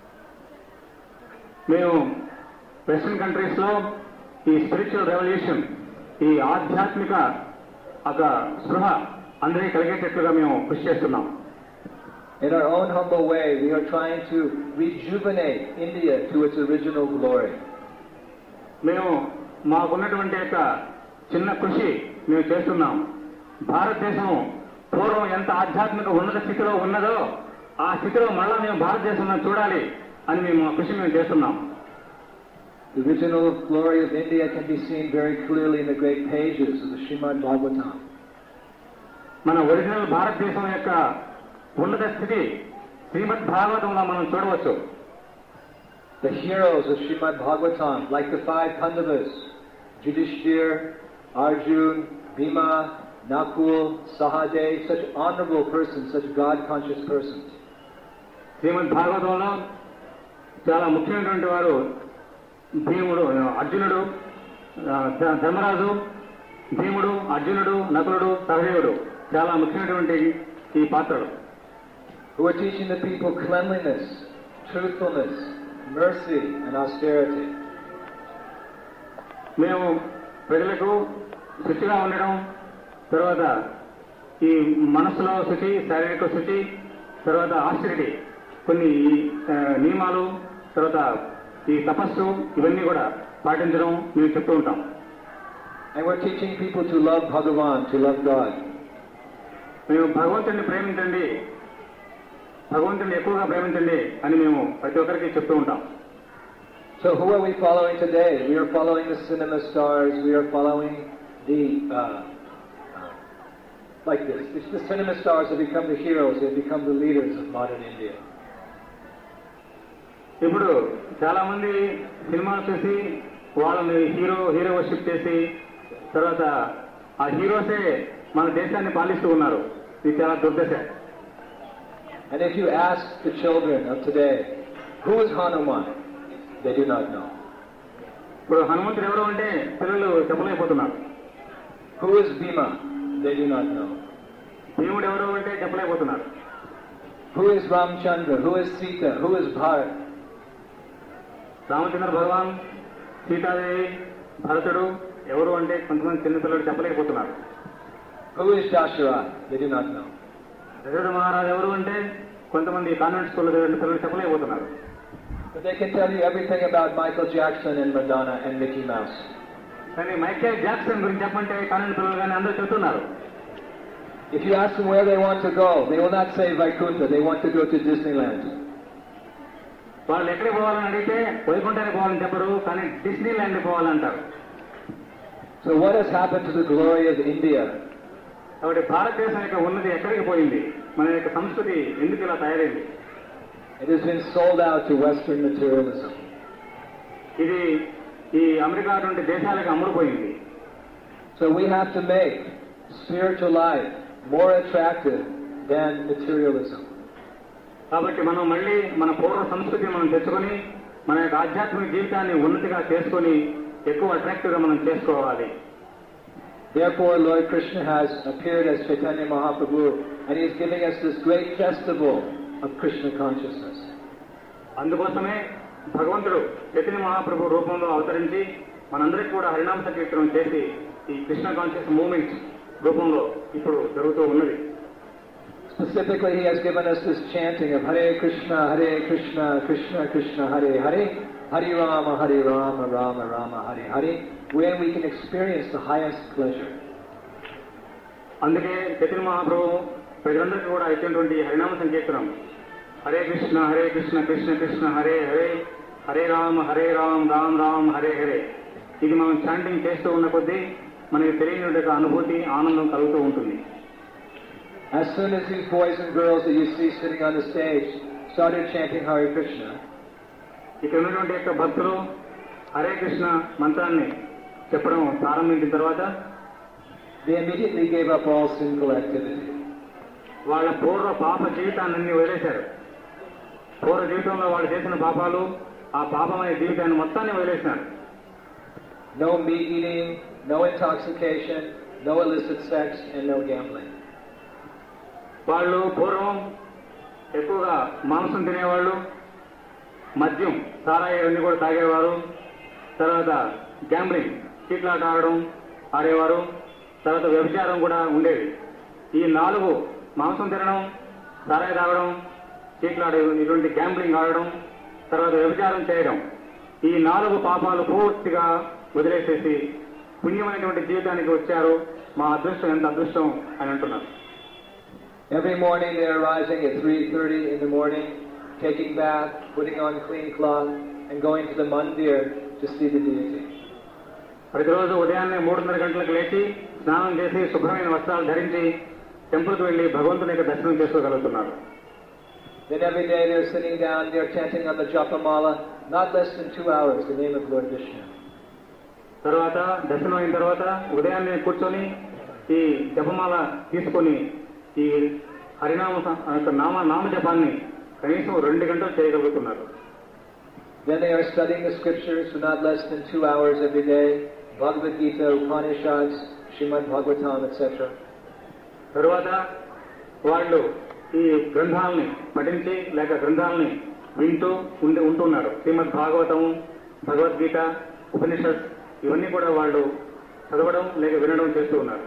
మేము వెస్టర్న్ కంట్రీస్ లో ఈ స్పిరిచువల్ రెవల్యూషన్, ఈ ఆధ్యాత్మిక ఒక స్పృహ అందరికీ కలిగేటట్లుగా మేము కృషి చేస్తున్నాం. In our own humble way, we are trying to rejuvenate India to its original glory. మేము మాకున్నటువంటి యొక్క చిన్న కృషి మేము చేస్తున్నాం. భారతదేశం పూర్వం ఎంత ఆధ్యాత్మిక ఉన్నత స్థితిలో ఉన్నదో ఆ స్థితిలో మళ్ళా మేము భారతదేశంలో చూడాలి అని మేము కృషి మేము చేస్తున్నాం. The original glory of India can be seen very clearly in the great pages of the Srimad Bhagavatam. మన ఒరిజినల్ భారతదేశం యొక్క ఉన్నత స్థితి శ్రీమద్ భాగవతంలో మనం చూడవచ్చు. The heroes of Srimad Bhagavatam, like the five Pandavas, Yudhishthir, Arjun, Bhima, Nakul, Sahadev, such honorable persons, such God-conscious persons. శ్రీమద్ భాగవతంలో చాలా ముఖ్యమైనటువంటి వారు భీముడు, అర్జునుడు, ధర్మరాజు, భీముడు, అర్జునుడు, నకులుడు, సహదేవుడు చాలా ముఖ్యమైనటువంటి ఈ పాత్రలు. Who are teaching the people cleanliness, truthfulness, mercy and austerity. మేము ప్రజలకు శుచిగా ఉండడం, తర్వాత ఈ మనస్సులో శుచి, శారీరక శుచి, తర్వాత ఆస్టెరిటీ, కొన్ని నియమాలు, తర్వాత ఈ తపస్సు, ఇవన్నీ కూడా పాటించడం మేము చెప్తూ ఉంటాం. And we're teaching people to love Bhagavan, to love God. మేము భగవంతుడిని ప్రేమించండి, భగవంతుడిని ఎక్కువగా ప్రేమించండి అని మేము ప్రతి ఒక్కరికి చెప్తూ ఉంటాం. So who are we following today? We are following the cinema stars. We are following the uh, like this. It's the cinema stars have become the heroes. They've become the leaders of modern India. ఇప్పుడు చాలా మంది సినిమాలు చూసి వాళ్ళని hero hero worship చేసి తర్వాత ఆ హీరోసే మన దేశాన్ని పాలిస్తూ ఉన్నారు. ఇది చాలా దుర్దశ. And if you ask the children of today, who is Hanuman? They do not know. ఇప్పుడు హనుమంతుడు ఎవరు అంటే పిల్లలు చెప్పలేకపోతున్నారు. Who is Bhima? They do not know. భీముడు ఎవరు అంటే చెప్పలేకపోతున్నారు. Who is Ramchandra? Who is Sita? Who is Bharat? Ramachandra భగవాన్, సీతాదేవి, భరతుడు ఎవరు అంటే కొంతమంది చిన్నపిల్లలు చెప్పలేకపోతున్నారు. Who is Dasharatha? They do not know. Dasharatha మహారాజు ఎవరు అంటే కొంతమంది కాన్వెంట్ స్కూల్లో చదివిన పిల్లలు చెప్పలేకపోతున్నారు. But they can tell you everything about Michael Jackson and Madonna and Mickey Mouse. కానీ మైకేల్ జాక్సన్ గురించి చెప్పంటే కాన్వెంట్ పిల్లలు కానీ అందరూ చెప్తున్నారు. If you ask them where they want to go, they will not say Vaikuntha. They want to go to Disneyland. వాళ్ళు ఎక్కడికి పోవాలని అడిగితే వైకుంఠానికి పోవాలని చెప్పరు, కానీ డిస్నీ ల్యాండ్కి పోవాలంటారు. So what has happened to the glory of India? కాబట్టి భారతదేశం యొక్క ఉన్నతి ఎక్కడికి పోయింది? మన యొక్క సంస్కృతి ఎందుకు ఇలా తయారైంది? It has been sold out to Western materialism. ఇది ఈ అమెరికా వంటి దేశాలకు అమ్ముడుపోయింది. So we have to make spiritual life more attractive than materialism. కాబట్టి మనం మళ్ళీ మన పూర్వ సంస్కృతిని మనం తెచ్చుకొని మన యొక్క ఆధ్యాత్మిక జీవితాన్ని ఉన్నతిగా చేసుకొని ఎక్కువ అట్రాక్టివ్ గా మనం చేసుకోవాలి. Therefore, Lord Krishna has appeared as Chaitanya Mahaprabhu, and he is giving us this great festival of Krishna consciousness. అందుకోసమే భగవంతుడు చైతన్య మహాప్రభు రూపంలో అవతరించి మనందరికీ కూడా హరినామ సంకీర్తనం చేసి ఈ కృష్ణ కాన్షియస్ మూవ్మెంట్ రూపంలో ఇప్పుడు జరుగుతూ ఉన్నది. Specifically, he has given us this chanting of Hare Krishna, Hare Krishna, Krishna Krishna, Hare Hare, Hare Rama, Hare Rama, Rama Rama, Hare Hare, where we can experience the highest pleasure. అందుకే చైతన్య మహాప్రభు ప్రజలందరికీ కూడా ఇచ్చినటువంటి హరినామ సంకీర్తనం హరే కృష్ణ హరే కృష్ణ కృష్ణ కృష్ణ హరే హరే, హరే రామ హరే రామ్ రామ్ రామ్ హరే హరే. ఇది మనం chanting చేస్తూ ఉన్న కొద్దీ మనకి తెలియని అనుభూతి, ఆనందం కలుగుతూ ఉంటుంది. As soon as these boys and girls that you see sitting on the stage started chanting Hare Krishna, ఇక్కడ ఉన్నటువంటి యొక్క భక్తులు హరే కృష్ణ మంత్రాన్ని చెప్పడం ప్రారంభించిన తర్వాత they immediately gave up all sinful activity. వాళ్ళ పూర్వ పాప జీవితాన్ని వదిలేశారు. పూర్వ జీవితంలో వాళ్ళు చేసిన పాపాలు, ఆ పాపమైన జీవితాన్ని మొత్తాన్ని వదిలేసినారు. No meat eating, no intoxication, no illicit sex, and no gambling. వాళ్ళు పూర్వం ఎక్కువగా మాంసం తినేవాళ్ళు, మద్యం సారాయి అన్ని కూడా తాగేవారు, తర్వాత గ్యాంబ్లింగ్ చీట్లాట ఆడడం ఆడేవారు, తర్వాత వ్యభిచారం కూడా ఉండేది. ఈ నాలుగు మాంసం తినడం, సారాయి తాగడం, చీట్లాడ ఇటువంటి గ్యాంబ్లింగ్ ఆడడం, తర్వాత వ్యభిచారం చేయడం, ఈ నాలుగు పాపాలు పూర్తిగా వదిలేసేసి పుణ్యమైనటువంటి జీవితానికి వచ్చారు. మా అదృష్టం ఎంత అదృష్టం అని అంటున్నారు. Every morning they are rising at three thirty in the morning, taking bath, putting on clean cloth, and going to the mandir to see the deity. ప్రతిరోజు ఉదయాన్నే మూడున్నర గంటలకు లేచి స్నానం చేసి శుభ్రమైన వస్త్రాలు ధరించి టెంపుల్కి వెళ్లి భగవంతుని యొక్క దర్శనం చేసుకోగలుగుతున్నారు. Then every day they are sitting down, they are chanting on the Japamala, not less than two hours, the name of Lord Vishnu. తర్వాత దర్శనం అయిన తర్వాత ఉదయాన్నే కూర్చొని ఈ జపమాల తీసుకొని ఈ హరినామ నామ నామజపాన్ని కనీసం రెండు గంటలు చేయగలుగుతున్నారు. Then they are studying the scriptures for not less than two hours every day, Bhagavad Gita, Upanishads, Srimad Bhagavatam, et cetera. తరువాత వాళ్ళు ఈ గ్రంథాలని పఠించి లేక గ్రంథాలని వింటూ ఉండి ఉంటున్నారు. శ్రీమద్ భాగవతము, భగవద్గీత, ఉపనిషత్ ఇవన్నీ కూడా వాళ్ళు చదవడం లేక వినడం చేస్తూ ఉన్నారు.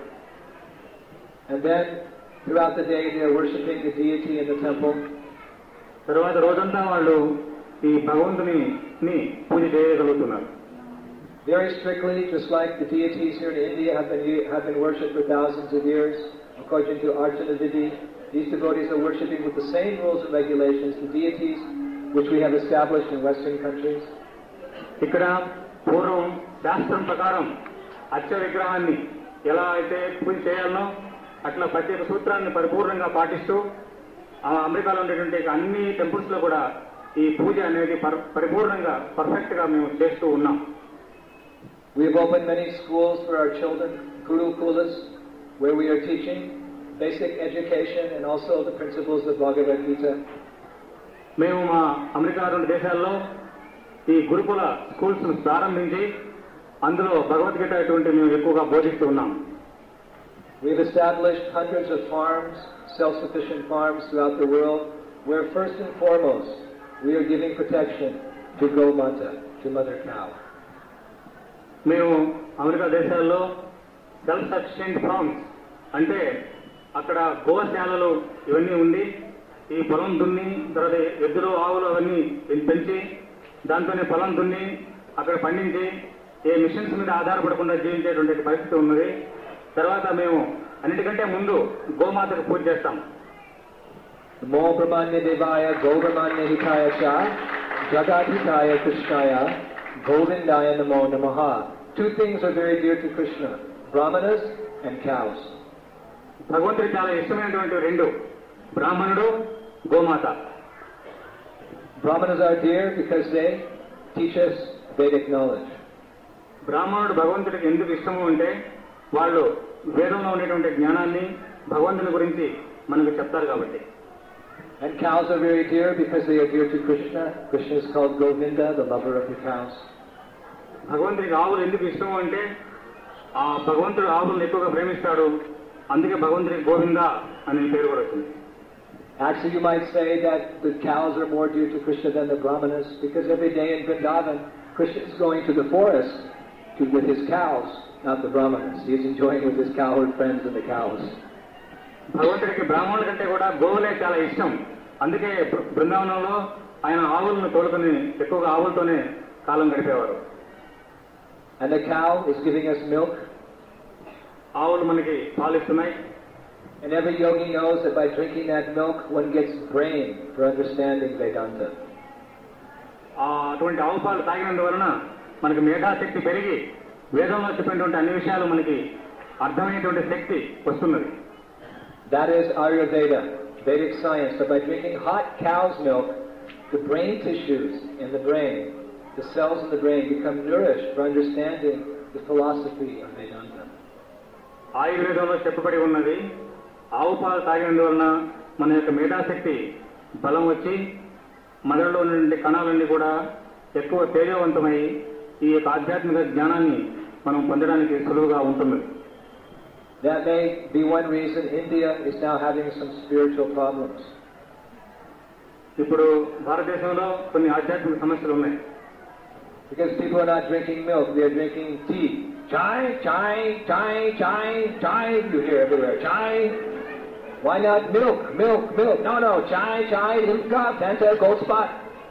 And then throughout the day they are worshipping the deity in the temple. తరువాత రోజంతా వాళ్ళు ఈ భగవంతుని పూజ చేయగలుగుతున్నారు. Very strictly, just like the deities here in India have been have been worshipped for thousands of years, according to Arjuna Vidhi, these devotees are worshipping with the same rules and regulations the deities which we have established in Western countries. ఇక్కడ పూర్వం శాస్త్రం ప్రకారం అర్చ విగ్రహాన్ని ఎలా అయితే పూజ చేయాలనో అట్లా ప్రత్యేక సూత్రాన్ని పరిపూర్ణంగా పాటిస్తూ అమెరికాలో ఉండేటువంటి అన్ని టెంపుల్స్ లో కూడా ఈ పూజ అనేది పరిపూర్ణంగా పర్ఫెక్ట్ గా మేము చేస్తూ ఉన్నాం. We have opened many schools for our children, Gurukulas, where we are teaching basic education and also the principles of Bhagavad Gita. మేము మా అమెరికా రెండు దేశాల్లో ఈ గురుకుల స్కూల్స్ ప్రారంభించి అందులో భగవద్గీత అటువంటి మేము ఎక్కువగా బోధిస్తూ ఉన్నాం. We have established hundreds of farms, self-sufficient farms throughout the world, where first and foremost we are giving protection to Gomata, to Mother Cow. మేము అమెరికా దేశాల్లో సెల్ఫ్ సఫిషియెంట్ ఫార్మ్స్ అంటే అక్కడ గోశాలలు ఇవన్నీ ఉండి ఈ పొలం దున్ని తర్వాత ఎద్దులు ఆవులు అవన్నీ పెంచి దాంతోనే పొలం దున్ని అక్కడ పండించి ఏ మిషన్స్ మీద ఆధారపడకుండా జీవించేటువంటి పరిస్థితి ఉన్నది. తర్వాత మేము అన్నిటికంటే ముందు గోమాతకు పూజ చేస్తాం. మో బ్రహ్మాన్య దేవాయ గౌబ్రహ్మాన్య హితాయ చ జగద్హితాయ కృష్ణాయ గోవిందాయ నమో నమః. Two things are very dear to Krishna, brahmanas and cows. భగవంతుడికి చాలా ఇష్టమైనటువంటి రెండు, బ్రాహ్మణుడు, గోమాత. Brahmanas are dear because they teach us Vedic knowledge. బ్రాహ్మణుడు భగవంతుడికి ఎందుకు ఇష్టము అంటే వాళ్ళు వేదంలో ఉండేటువంటి జ్ఞానాన్ని భగవంతుని గురించి మనకు చెప్తారు కాబట్టి. And cows are very dear because they are dear to Krishna. Krishna is called Govinda, the lover of the cows. భగవంతుడికి ఆవులు ఎందుకు ఇష్టము అంటే ఆ భగవంతుడు ఆవులను ఎక్కువగా ప్రేమిస్తాడు, అందుకే భగవంతుడికి గోవింద అనే పేరు కూడా వచ్చింది. Actually, you might say that the cows are more dear to Krishna than the brahmanas, because every day in Vrindavan, Krishna is going to the forest to, with his cows, not the brahmanas. He is enjoying with his cowherd friends and the cows. భగవంతుడికి బ్రాహ్మణుల కంటే కూడా గోవులే చాలా ఇష్టం, అందుకే బృందావనంలో ఆయన ఆవులను తోడుకొని ఎక్కువగా ఆవులతోనే కాలం గడిపేవారు. And the cow is giving us milk. ఆవులు మనకి పాలు ఇస్తున్నాయి. And every yogi knows that by drinking that milk, one gets brain for understanding Vedanta. అటువంటి ఆవు పాలు తాగినందువలన మనకి మేధాశక్తి పెరిగి వేదంలో చెప్పినటువంటి అన్ని విషయాలు మనకి అర్థమైనటువంటి శక్తి వస్తున్నది. That is Ayurveda, Vedic science. So by drinking hot cow's milk, the brain tissues in the brain, the cells in the brain become nourished for understanding the philosophy of Vedanta. ఆయుర్వేదంలో చెప్పబడి ఉన్నది, ఆవు పాలు తాగినందువలన మన యొక్క మేధాశక్తి బలం వచ్చి మెదడులో ఉన్నటువంటి కణాలన్నీ కూడా ఎక్కువ తేజవంతమై ఈ యొక్క ఆధ్యాత్మిక జ్ఞానాన్ని మనం పొందడానికి సులువుగా ఉంటుంది. That may be one reason India is now having some spiritual problems. ఇప్పుడు భారతదేశంలో కొన్ని ఆధ్యాత్మిక సమస్యలు ఉన్నాయి. Because people are not drinking milk, they are drinking tea. Chai, chai, chai, chai, chai, you hear everywhere. Chai. Why not milk, milk, milk? No, no, chai, chai, limca, Fanta, gold spot.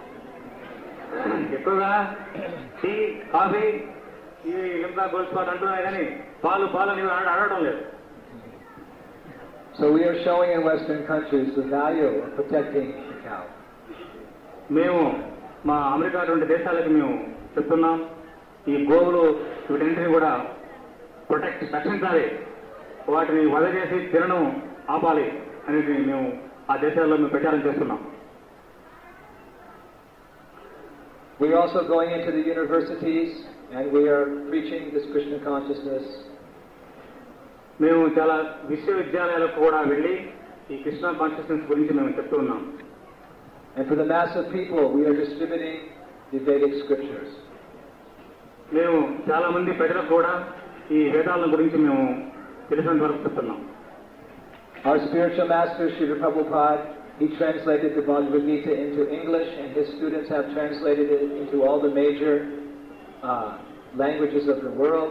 ఎక్కువగా tea, coffee, ఈ Limca gold spot అంటున్నాయి కానీ పాలు పాలు నీవు అడగడం లేదు. So we are showing in Western countries the value of protecting the cow. మేము మా అమెరికా అటువంటి దేశాలకు మేము చెప్తున్నాం, ఈ గోవులు వీటన్నింటినీ కూడా ప్రొటెక్ట్ రక్షించాలి, వాటిని వధ చేసి తినడం ఆపాలి అనేది మేము ఆ దేశాల్లో మేము ప్రచారం చేస్తున్నాం. We are also going into the universities and we are preaching this Krishna consciousness. మేము చాలా విశ్వవిద్యాలయాలకు కూడా వెళ్ళి ఈ కృష్ణ కాన్షియస్నెస్ గురించి మేము చెప్తూ ఉన్నాం. And for the mass of people, we are distributing the Vedic scriptures. మేము చాలా మంది ప్రజలకు కూడా ఈ వేదాల గురించి మేము తెలిసినంత వరకు చెప్తున్నాం. Our spiritual master, Srila Prabhupada, he translated the Bhagavad Gita into English, and his students have translated it into all the major uh, languages of the world.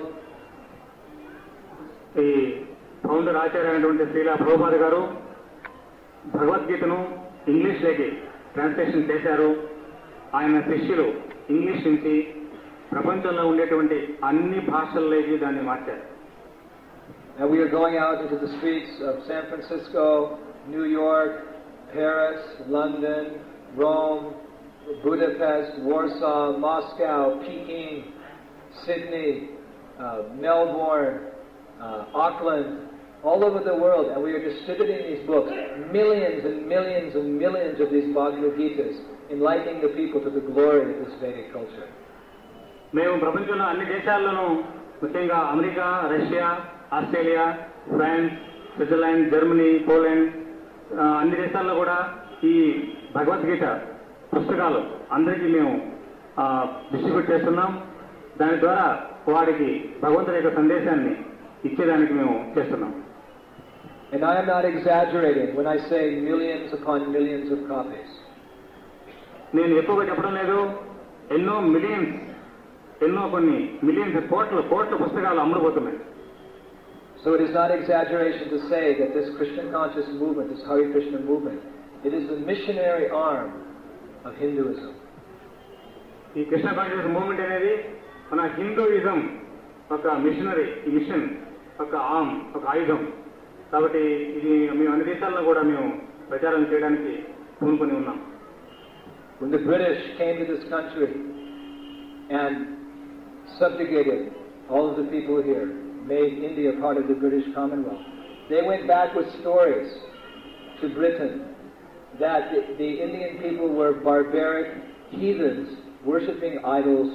ఈ ఫౌండర్ ఆచార్య అయినటువంటి శ్రీలా ప్రభుపాద గారు భగవద్గీతను ఇంగ్లీష్లోకి ట్రాన్స్లేషన్ చేశారు. ఆయన శిష్యులు ఇంగ్లీష్ నుంచి ప్రపంచంలో ఉండేటువంటి అన్ని భాషల్లోకి దాన్ని మార్చారు. Now we are going out into the streets of San Francisco, New York, Paris, London, Rome, Budapest, Warsaw, Moscow, Peking, Sydney, uh, Melbourne, uh, Auckland, all over the world, and we are distributing these books, millions and millions and millions of these Bhagavad Gitas, enlightening the people to the glory of this Vedic culture. మేము ప్రపంచంలో అన్ని దేశాల్లోనూ, ముఖ్యంగా America, Russia, Australia, France, Switzerland, Germany, Poland, అన్ని దేశాల్లో కూడా ఈ భగవద్గీత పుస్తకాలు అందరికీ మేము డిస్ట్రిబ్యూట్ చేస్తున్నాం. దాని ద్వారా వారికి భగవంతుడి యొక్క సందేశాన్ని ఇచ్చేదానికి మేము చేస్తున్నాం. And I am not exaggerating when I say millions upon millions of copies. నేను ఎక్కువగా చెప్పడం లేదు. ఎన్నో మిలియన్స్, ఎన్నో కొన్ని మిలియన్స్, కోట్ల కోట్ల పుస్తకాలు అమ్ముడుపోతున్నాయి. So it is not exaggeration to say that this Krishna conscious movement, this Hare Krishna movement, it is the missionary arm of Hinduism. ఈ కృష్ణ కాన్షియస్ మూవ్మెంట్ అనేది మన హిందూయిజం ఒక మిషనరీ, మిషన్, ఒక ఆర్మ్, ఒక ఆయుధం. కాబట్టి ఇది మేము అన్ని దేశాల్లో కూడా మేము ప్రచారం చేయడానికి పూనుకొని ఉన్నాం. When the British came to this country and subjugated all of the people here, made India part of the British Commonwealth, they went back with stories to Britain that the, the Indian people were barbaric heathens worshipping idols.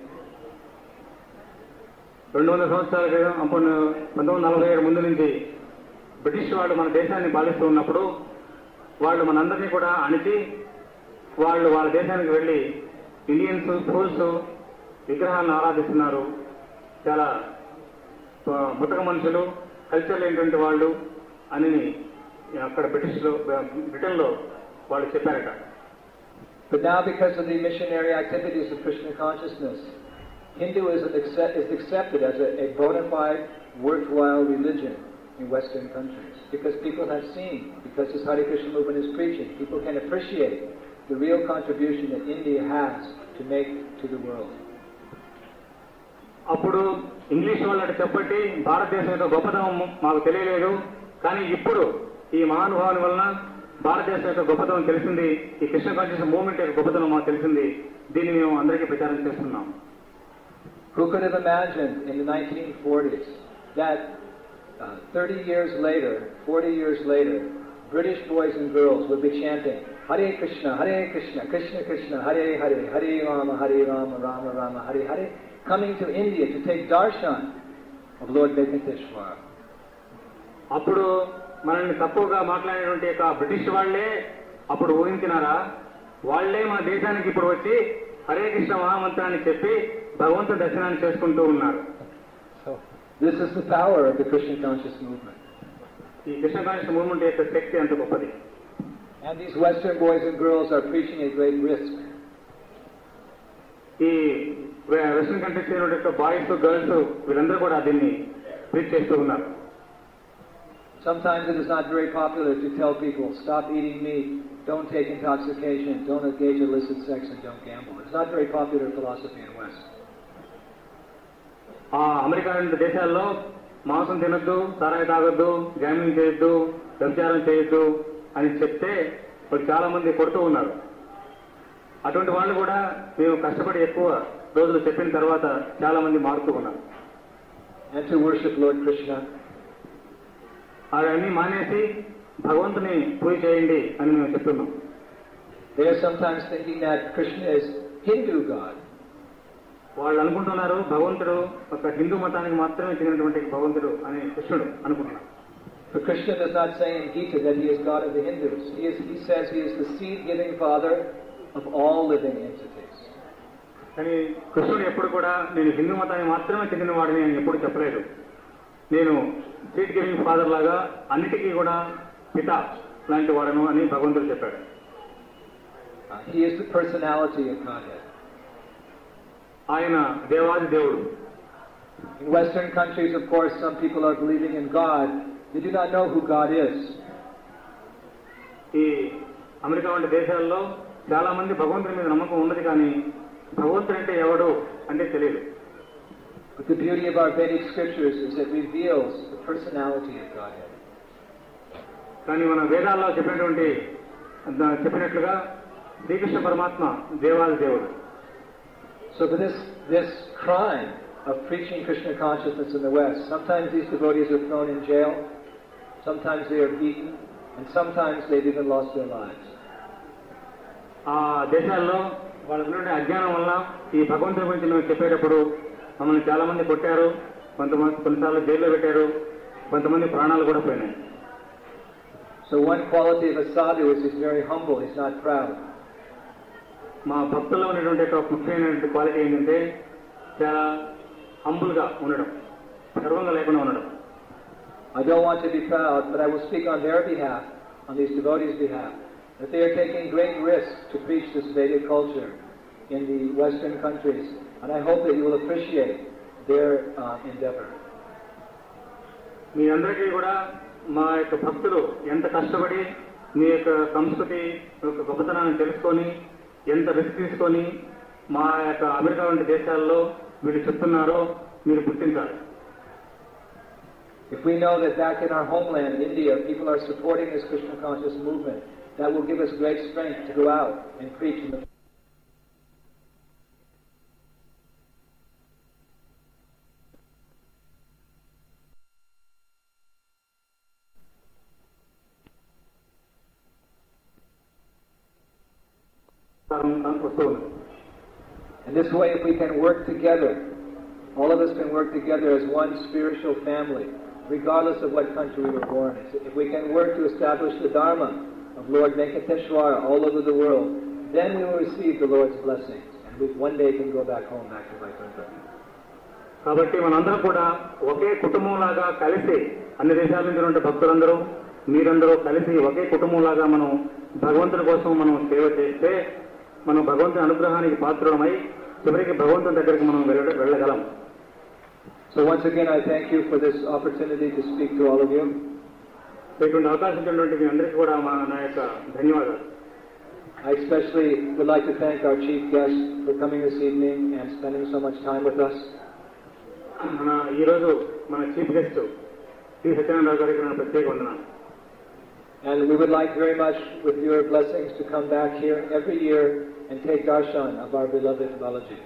రెండు వందల సంవత్సరాల క్రితం, పంతొమ్మిది వందల నలభై ఏడు ముందు నుంచి బ్రిటిష్ వాళ్ళు మన దేశాన్ని పాలిస్తూ ఉన్నప్పుడు వాళ్ళు మనందరినీ కూడా అణిచి వాళ్ళు వాళ్ళ దేశానికి వెళ్ళి ఇండియన్స్ ఫూల్స్ విగ్రహాలను ఆరాధిస్తున్నారు, చాలా ముతక మనుషులు, కల్చర్ లేనటువంటి వాళ్ళు అని అక్కడ బ్రిటిష్లో బ్రిటన్లో వాళ్ళు చెప్పారట. But now, because of the missionary activities of Krishna consciousness, Hinduism accept, is accepted as a, a bona fide, worthwhile religion in Western countries. Because people have seen, because this Hare Krishna movement is preaching, people can appreciate the real contribution that India has to make to the world. అప్పుడు English వాళ్ళకి చెప్పట్టి భారతదేశం యొక్క గొప్పతనం మాకు తెలియలేదు. కానీ ఇప్పుడు ఈ మహానుభావుని వలన భారతదేశం యొక్క గొప్పతనం తెలిసింది, ఈ కృష్ణ కాన్షియస్ మూవ్మెంట్ యొక్క గొప్పతనం మాకు తెలిసింది. దీన్ని మేము అందరికీ ప్రచారం చేస్తున్నాం. Who could have imagined in the nineteen forties that uh, thirty years later, forty years later, British boys and girls would be chanting Hare Krishna, Hare Krishna, Krishna Krishna, Hare Hare, Hare Rama, Hare Rama, Rama Rama, Hare Hare, coming to India to take darshan of Lord Venkateshwara. అప్పుడు మనల్ని తప్పుగా మాట్లాడేటువంటి యొక్క British వాళ్లే అప్పుడు ఊహించినారా? వాళ్లే మన దేశానికి ఇప్పుడు వచ్చి హరే కృష్ణ మహామంత్రాన్ని చెప్పి భగవంతుడి దర్శనాన్ని చేసుకుంటూ ఉన్నారు. So this is the power of the Krishna conscious movement. ఈ కృష్ణ కాన్షియస్ మూవ్మెంట్ యొక్క శక్తి అంత గొప్పది. And these Western boys and girls are preaching at great risk. ఈ వెస్టర్న్ కంట్రీస్ యొక్క బాయ్స్, గర్ల్స్ వీళ్ళందరూ కూడా దీన్ని ప్రీచ్ చేస్తూ ఉన్నారు. Sometimes it is not very popular to tell people, stop eating meat, don't take intoxication, don't engage in illicit sex, and don't gamble. It's not very popular philosophy in West. ఆ America లాంటి దేశాల్లో మాంసం తినొద్దు, సారాయి తాగొద్దు, gaming చేయొద్దు, వ్యభిచారం చేయొద్దు అని చెప్తే వాళ్ళు చాలా మంది కొడుతూ ఉన్నారు. అటువంటి వాళ్ళు కూడా మేము కష్టపడి ఎక్కువ రోజులు చెప్పిన తర్వాత చాలా మంది మారుతూ ఉన్నారు. And to worship Lord Krishna. అవన్నీ మానేసి భగవంతుని పూజ చేయండి అని మేము చెప్తున్నాం. They are sometimes thinking that Krishna is Hindu God. వాళ్ళు అనుకుంటున్నారు భగవంతుడు ఒక హిందూ మతానికి మాత్రమే చెందినటువంటి భగవంతుడు అని కృష్ణుడు అనుకుంటున్నారు. But Krishna does not say in Gita that he is God of the Hindus. He, is, he says he is the seed-giving father of all living entities. కానీ కృష్ణుడు ఎప్పుడు కూడా నేను హిందూ మతాన్ని మాత్రమే చెందినవాడిని అని ఎప్పుడు చెప్పలేదు. నేను స్ట్రీట్ గివింగ్ ఫాదర్ లాగా అన్నిటికీ కూడా పిత లాంటి వాడను అని భగవంతుడు చెప్పాడు. He is the personality of Godhead. ఆయన దేవాది దేవుడు. In Western countries, of course, some people are believing in God. They do not know who God is. ఈ అమెరికా వంటి దేశాల్లో చాలా మంది భగవంతుడి మీద నమ్మకం ఉన్నది, కానీ భగవంతుడు అంటే ఎవడు అంటే తెలియదు. But the beauty of our Vedic scriptures is it reveals the personality of Godhead. కానీ మన వేదాల్లో చెప్పినటువంటి చెప్పినట్లుగా శ్రీకృష్ణ పరమాత్మ దేవాది దేవుడు. So for this this crime of preaching Krishna consciousness in the West, sometimes these devotees are thrown in jail, sometimes they are beaten, and sometimes they've even lost their lives. ఆ దేశాల్లో వాళ్ళకున్న అజ్ఞానం వల్ల ఈ భగవంతుడి గురించి మేము చెప్పేటప్పుడు మమ్మల్ని చాలా మంది కొట్టారు, కొంతమంది కొన్నిసార్లు జైల్లో పెట్టారు, కొంతమంది ప్రాణాలు కూడా పోయినాయి. So one quality of a sadhu is he's very humble, he's not proud. మా భక్తుల్లో ఉన్నటువంటి ఒక ముఖ్యమైనటువంటి క్వాలిటీ ఏంటంటే చాలా హంబుల్ గా ఉండడం, గర్వంగా లేకుండా ఉండడం. I don't want to be proud, but I will speak on their behalf, on these devotees' behalf, that they are taking great risks to preach this Vedic culture in the Western countries, and I hope that you will appreciate their uh, endeavor. మీ అందరికీ కూడా మా యొక్క భక్తులు ఎంత కష్టపడి మీ యొక్క సంస్కృతి యొక్క గొప్పతనాన్ని తెలుసుకొని ఎంత రిస్క్ తీసుకొని మా యొక్క అమెరికా వంటి దేశాల్లో వీళ్ళు చెప్తున్నారో మీరు గుర్తించాలి. If we know that back in our homeland, India, people are supporting this Krishna conscious movement, that will give us great strength to go out and preach in the In this way, if we can work together, all of us can work together as one spiritual family, regardless of what country we were born in. If we can work to establish the Dharma of Lord Venkateshwara all over the world, then we will receive the Lord's blessings, and we one day can go back home, back to Vaikuntha. కాబట్టి మనందరం కూడా ఒకే కుటుంబంలాగా కలిసి అన్ని దేశాల నుంచి ఉన్న భక్తులందరూ మీరందరూ కలిసి ఒకే కుటుంబంలాగా మనం భగవంతుని కోసం మనం సేవ చేస్తే మనం భగవంతుని అనుగ్రహానికి పాత్రులమై చివరికి భగవంతుని దగ్గరికి మనం వెళ్ళగలం. So once again I thank you for this opportunity to speak to all of you. ఇటువంటి అవకాశం ఇచ్చినటువంటి మీ అందరికీ కూడా మా నా యొక్క ధన్యవాదాలు. I especially would like to thank our chief guest for coming this evening and spending so much time with us. మన ఈరోజు మన చీఫ్ గెస్ట్ శ్రీ సత్యనారాయణ గారికి నా ప్రత్యేక వందనాలు. And we would like very much, with your blessings, to come back here every year and take darshan of our beloved Balaji.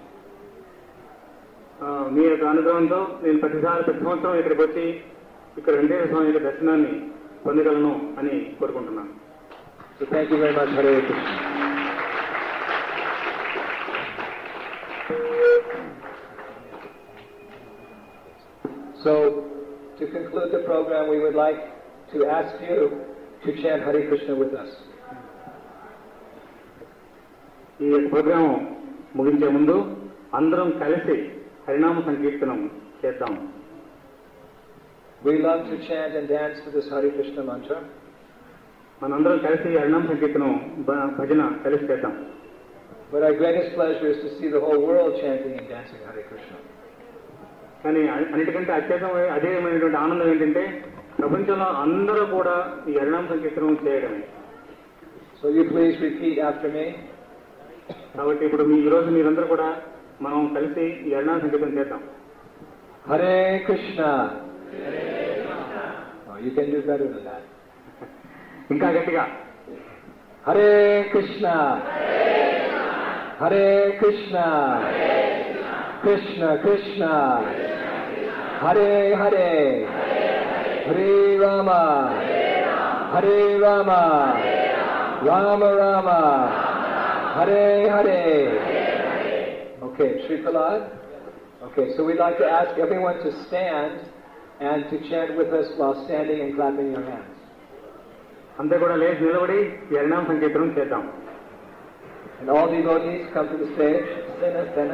మీ యొక్క అనుగ్రహంతో నేను ప్రతిసారి ప్రతి సంవత్సరం ఇక్కడికి వచ్చి ఇక్కడ వెంకటేశ్వర స్వామి యొక్క దర్శనాన్ని పొందగలను అని కోరుకుంటున్నాను. So thank you very much. Hare Krishna. So to conclude the program, we would like to ask you to chant Hare Krishna with us. ఈ ప్రోగ్రాం ముగించే ముందు అందరం కలిసి హరినామ సంకీర్తనం చేద్దాం. We love to chant and dance to this Hare Krishna mantra. మనందరం కలిసి హరినామ సంకీర్తనం భజన కలిసి చేద్దాం. But our greatest pleasure is to see the whole world chanting and dancing Hare Krishna. కానీ అన్నిటికంటే అత్యధికమైన అదేమైనటువంటి ఆనందం ఏంటంటే ప్రపంచంలో అందరూ కూడా ఈ హరినామ సంకీర్తనం చేయడమే. So you please repeat after me. కాబట్టి ఇప్పుడు మీ ఈరోజు మీరందరూ కూడా మనం కలిసి ఈ హరినామ సంకీర్తనం చేద్దాం. Hare Krishna. Oh, you can do better than that. ఇంకా గట్టిగా. Hare Krishna. Hare Krishna. Krishna Krishna. Hare Hare. Hare Rama. Hare Rama. Rama Rama. Hare Hare. Okay, Sri Prahlad. Okay, so we'd like to ask everyone to stand and to chant with us while standing and clapping your hands. అంతే కూడా లేచి నిలబడి ఈ హరినామ సంకీర్తనం చేద్దాం. And all devotees come to the stage. Sena, Sena.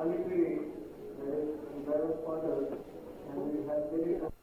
Alipi, that is in various quarters, and we have very